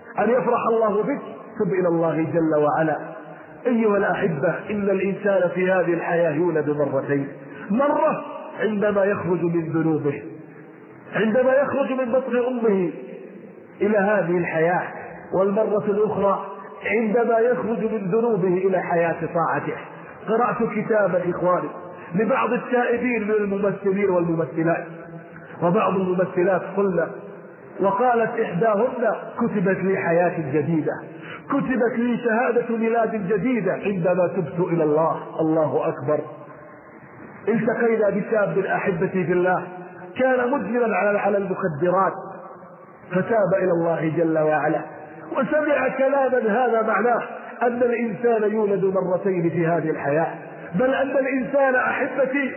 تب إلى الله جل وعلا. أيها الأحبة، إن الإنسان في هذه الحياة يولد مرتين: مرة عندما يخرج من ذنوبه، عندما يخرج من بطن أمه إلى هذه الحياة، والمرة الأخرى عندما يخرج من ذنوبه إلى حياة طاعته. قرأت كتابا إخواني لبعض التائبين من الممثلين والممثلات، وبعض الممثلات قلنا وقالت إحداهن: كتبت لي حياة جديدة، كتبت لي شهادة ميلاد جديدة عندما تبت إلى الله. الله أكبر. التقينا بشاب أحبتي في الله كان مدمنا على المخدرات، فتاب إلى الله جل وعلا وسمع كلاما هذا معناه أن الإنسان يولد مرتين في هذه الحياة، بل أن الإنسان أحبتي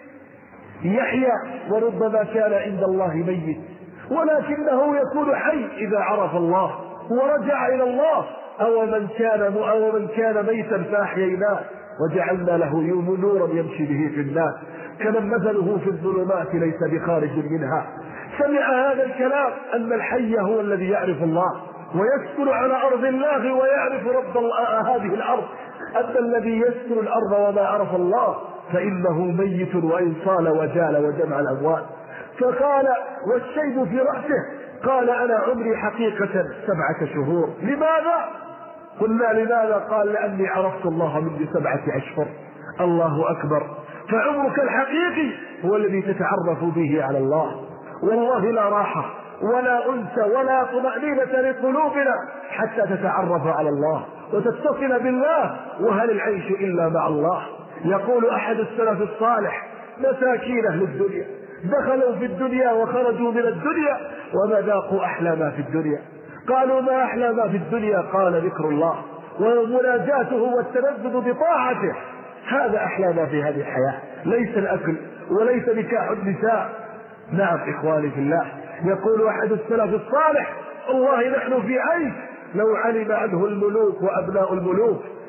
يحيا وربما كان عند الله ميت، ولكنه يكون حي إذا عرف الله ورجع إلى الله. أو من كان ميتا فأحييناه وجعلنا له نورا يمشي به في الناس كمن مثله في الظلمات ليس بخارج منها. سمع هذا الكلام أن الحي هو الذي يعرف الله ويسكن على أرض الله ويعرف رب هذه الأرض، أن الذي يسكن الأرض وما عرف الله فإنه ميت وإن صال وجال وجمع الأموال. فقال والشيب في رأسه، قال: أنا عمري حقيقة 7 شهور. لماذا؟ قلنا: لماذا؟ قال: لأني عرفت الله منذ 7 أشهر. الله أكبر. فعمرك الحقيقي هو الذي تتعرف به على الله. والله لا راحة ولا أنس ولا طمأنينة لقلوبنا حتى تتعرف على الله وتتصل بالله. وهل العيش إلا مع الله؟ يقول أحد السلف الصالح: مساكين أهل الدنيا دخلوا في الدنيا وخرجوا من الدنيا وما ذاقوا أحلى ما في الدنيا. قالوا: ما أحلى ما في الدنيا؟ قال: ذكر الله ومناجاته والتلذذ بطاعته. هذا أحلى ما في هذه الحياة، ليس الأكل وليس نكاح النساء. نعم إخواني في الله، يقول أحد السلف الصالح: والله نحن في عيش لو علم عنه الملوك وأبناء الملوك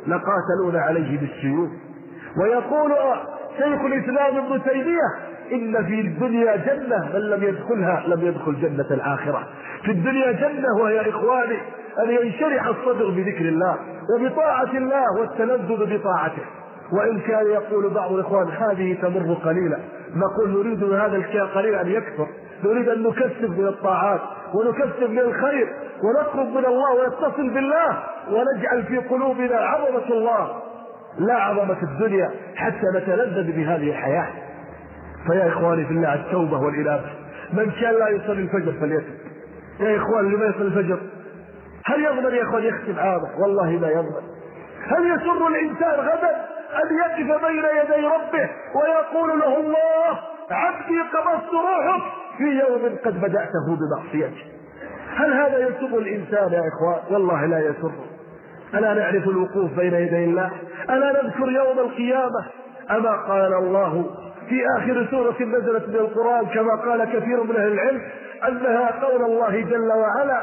لقاتلون عليه بالسيوف. ويقول شيخ الإسلام ابن تيمية إن في الدنيا جنة من لم يدخلها لم يدخل جنة الآخرة. في الدنيا جنة، وهي إخواني أن ينشرح الصدر بذكر الله وبطاعة الله والتلذذ بطاعته. وإن كان يقول بعض الإخوان هذه تمر قليلا، نقول نريد من هذا القليل أن يكثر، نريد أن نكثف من الطاعات ونكثف من الخير ونقرب من الله ونتصل بالله ونجعل في قلوبنا عظمة الله لا عظمة الدنيا حتى نتلذذ بهذه الحياة. فيا إخواني في الله التوبة والإنابة. من كان لا يصلي الفجر فليتب. يا إخوان اللي ما يصلي الفجر هل يضمن يا إخوان يختم عامه؟ والله لا يضمن. هل يسر الإنسان غدا أن يقف بين يدي ربه ويقول له الله عبدي قبضت روحك في يوم قد بدأته بمعصيته؟ هل هذا يسر الإنسان يا إخوان؟ والله لا يسر. ألا نعرف الوقوف بين يدي الله؟ ألا نذكر يوم القيامة؟ أما قال الله في آخر سورة نزلت من القرآن كما قال كثير من أهل العلم أنها قول الله جل وعلا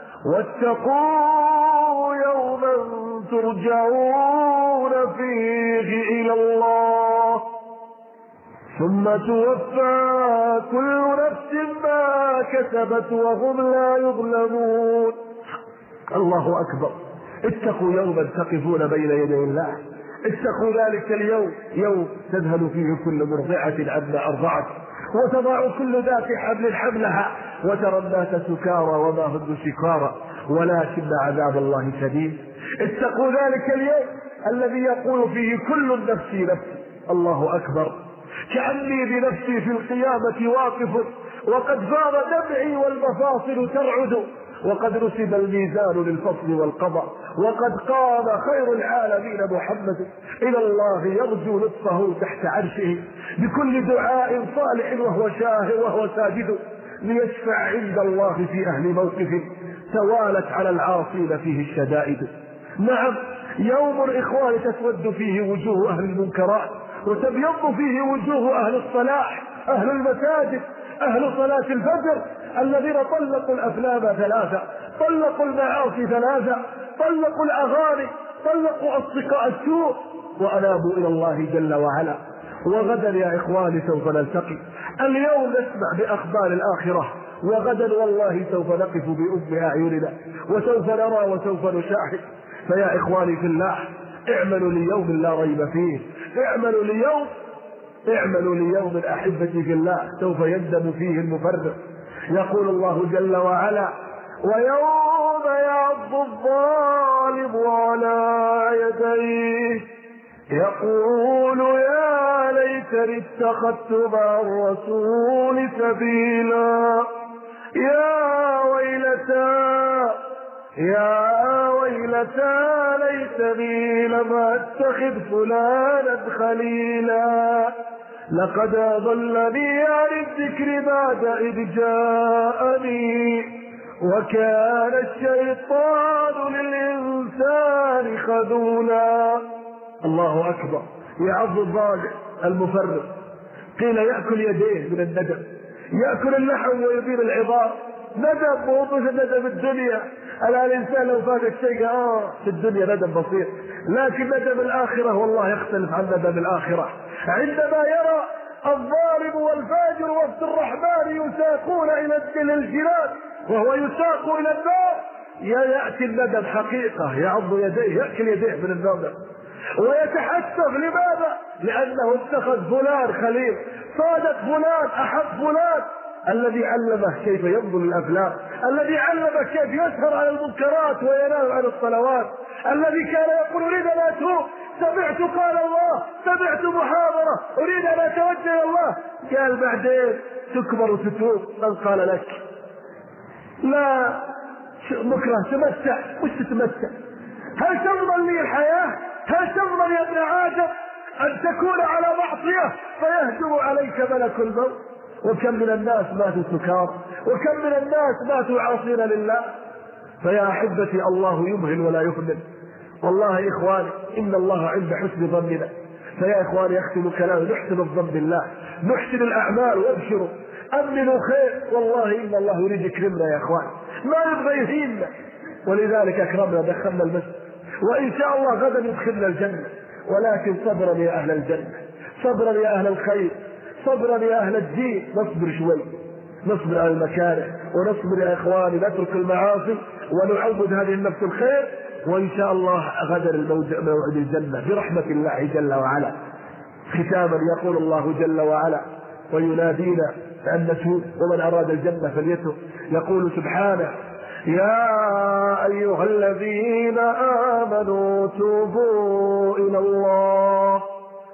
واتقوا يوما ترجعون فيه إلى الله ثم توفى كل نفس ما كسبت وهم لا يظلمون. الله أكبر. اتقوا يوما تقفون بين يدي الله. اتقوا ذلك اليوم، يوم تذهل فيه كل مرضعة عما أرضعت وتضع كل ذات حمل حملها وترى الناس سكارى وما هم سكارى ولكن عذاب الله شديد. اتقوا ذلك اليوم الذي يقول فيه كل نفسي نفسي. الله أكبر. كأني بنفسي في القيامة واقف وقد فاض دمعي والمفاصل ترعد وقد رسم الميزان للفصل والقضاء وقد قام خير العالمين محمد إلى الله يرجو لطفه تحت عرشه بكل دعاء صالح وهو شاهر وهو ساجد ليشفع عند الله في أهل موقف توالت على العاصين فيه الشدائد. نعم يوم إخوان تسود فيه وجوه أهل المنكرات وتبيض فيه وجوه أهل الصلاح، أهل المساجد، أهل صلاة الفجر الذين طلقوا الأفلام ثلاثة، طلقوا المعاصي ثلاثة، طلقوا الأغاني، طلقوا أصدقاء السوء وأنابوا إلى الله جل وعلا. وغدا يا إخواني سوف نلتقي. اليوم نسمع بأخبار الآخرة وغدا والله سوف نقف بأم أعيننا وسوف نرى وسوف نشاهد. فيا إخواني في الله اعملوا ليوم لا ريب فيه، اعملوا ليوم أحبتي في الله سوف يندم فيه المفرط. يقول الله جل وعلا ويوم يعض الظالم على يديه يقول يا ليتني اتخذت مع الرسول سبيلا يا ويلتى ليتني لم اتخذ فلانا خليلا لقد أضلني عن الذكر بعد إذ جاءني وكان الشيطان للإنسان خذولا. الله أكبر. يعض الظالم المفرط قيل يأكل يديه من الندم، يأكل اللحم ويبين العظام. ندم ووضع ندم الدنيا. الإنسان لو فات الشيء في الدنيا ندم بسيط، لكن ندم الآخرة والله يختلف عن ندم الآخرة. عندما يرى الظالم والفاجر وفد الرحمن يساقون إلى الجنان وهو يساق إلى النار يأتي الندم حقيقة، يعض يديه، يأكل يديه من الندم ويتحسف. لماذا؟ لأنه اتخذ فلان خليل، صادق فلان، أحب فلان، الذي علمه كيف ينظر الأفلام، الذي علمه كيف يسهر على المنكرات وينام عن الصلوات، الذي كان يقول أريد أن أتوب، سمعت قال الله، سمعت محاضرة، أريد أن أتوجه إلى الله. قال بعدين تكبر وتتوب. من قال لك؟ لا بكرة تمتع. وش تتمتع؟ هل تضمن لي الحياة؟ هل تضمن يا ابن آدم أن تكون على معصية فيهجم عليك ملك الموت؟ وكم من الناس ماتوا سكار، وكم من الناس ماتوا عاصين لله. فيا أحبتي الله يمهل ولا يهمل. والله إخواني إن الله عند حسن ظننا. فيا إخواني يختم كلامي نحسن الظن بالله، نحسن الأعمال وابشروا أمنوا خير. والله إن الله يريد يكرمنا يا إخواني، ما يبغى يهيننا. ولذلك أكرمنا، دخلنا المسجد وإن شاء الله غدا يدخلنا الجنة. ولكن صبرا يا أهل الجنة، صبرا يا أهل الخير، صبرا يا أهل الدين. نصبر شوي، نصبر على المكاره، ونصبر يا إخواني، نترك المعاصي ونعود هذه النفس الخير، وإن شاء الله غدا موعد الجنة برحمة الله جل وعلا. ختاما يقول الله جل وعلا وينادينا أن نتوب، ومن أراد الجنة فليتوب. يقول سبحانه: يا أيها الذين آمنوا توبوا إلى الله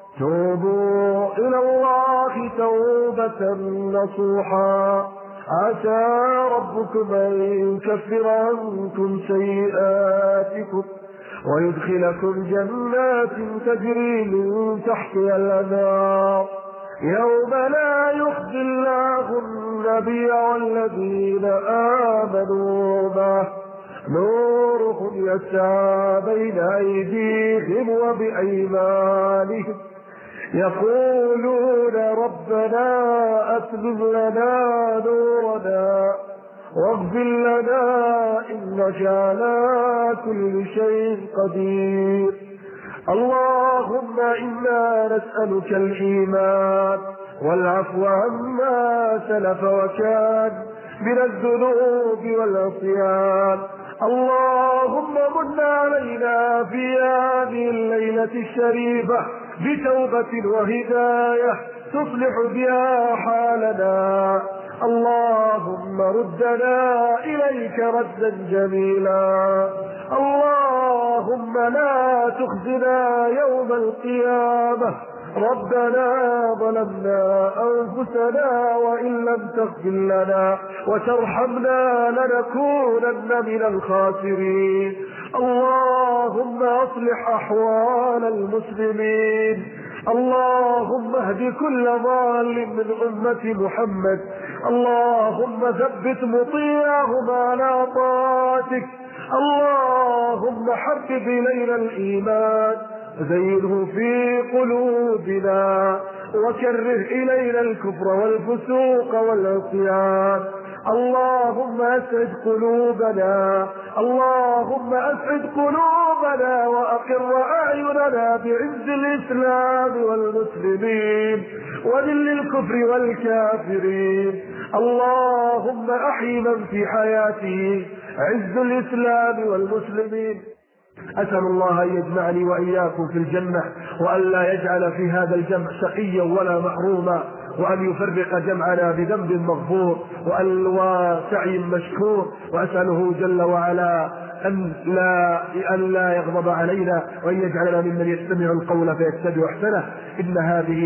توبة نصوحا عسى ربكم أن يكفر عنكم سيئاتكم ويدخلكم جنات تجري من تحتها الأنهار يوم لا يخزي الله النبي والذين آمنوا معه نورهم يسعى بين أيديهم وبأيمانهم يقولون ربنا أتمم لنا نورنا واغفر لنا إنك على كل شيء قدير. اللهم إنا نسألك الإيمان والعفو عما سلف وكان من الذنوب والعصيان. اللهم من علينا في هذه الليلة الشريفة بتوبة وهداية تصلح بها حالنا. اللهم ردنا إليك ردا جميلا. اللهم لا تخزنا يوم القيامة. ربنا ظلمنا أنفسنا وإن لم تغفر لنا وترحمنا لنكونن من الخاسرين. اللهم أصلح أحوال المسلمين. اللهم اهد كل ضال من أمة محمد. اللهم ثبت مطيعهم على طاعتك. اللهم حبب إلينا الإيمان زينه في قلوبنا وكره إلينا الكفر والفسوق والعصيان. اللهم أسعد قلوبنا، اللهم أسعد قلوبنا وأقر أعيننا بعز الإسلام والمسلمين وذل الكفر والكافرين. اللهم أحي من في حياته عز الإسلام والمسلمين. أسأل الله أن يجمعني وإياكم في الجنة، وأن لا يجعل في هذا الجمع شقيا ولا محروما، وأن يفرق جمعنا بذنب مغفور وسعي مشكور. وأسأله جل وعلا أن لا يغضب علينا، وأن يجعلنا ممن يستمع القول فيتبع أحسنه. إن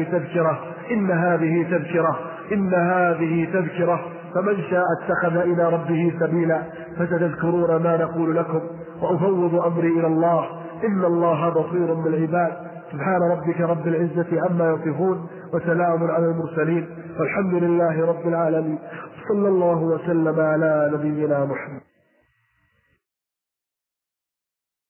هذه تذكرة فمن شاء اتخذ إلى ربه سبيلا. فستذكرون ما نقول لكم، وأفوض أمري إلى الله، إن الله بصير بالعباد. سبحان ربك رب العزة عما يصفون، وسلام على المرسلين، والحمد لله رب العالمين. صلى الله وسلم على نبينا محمد.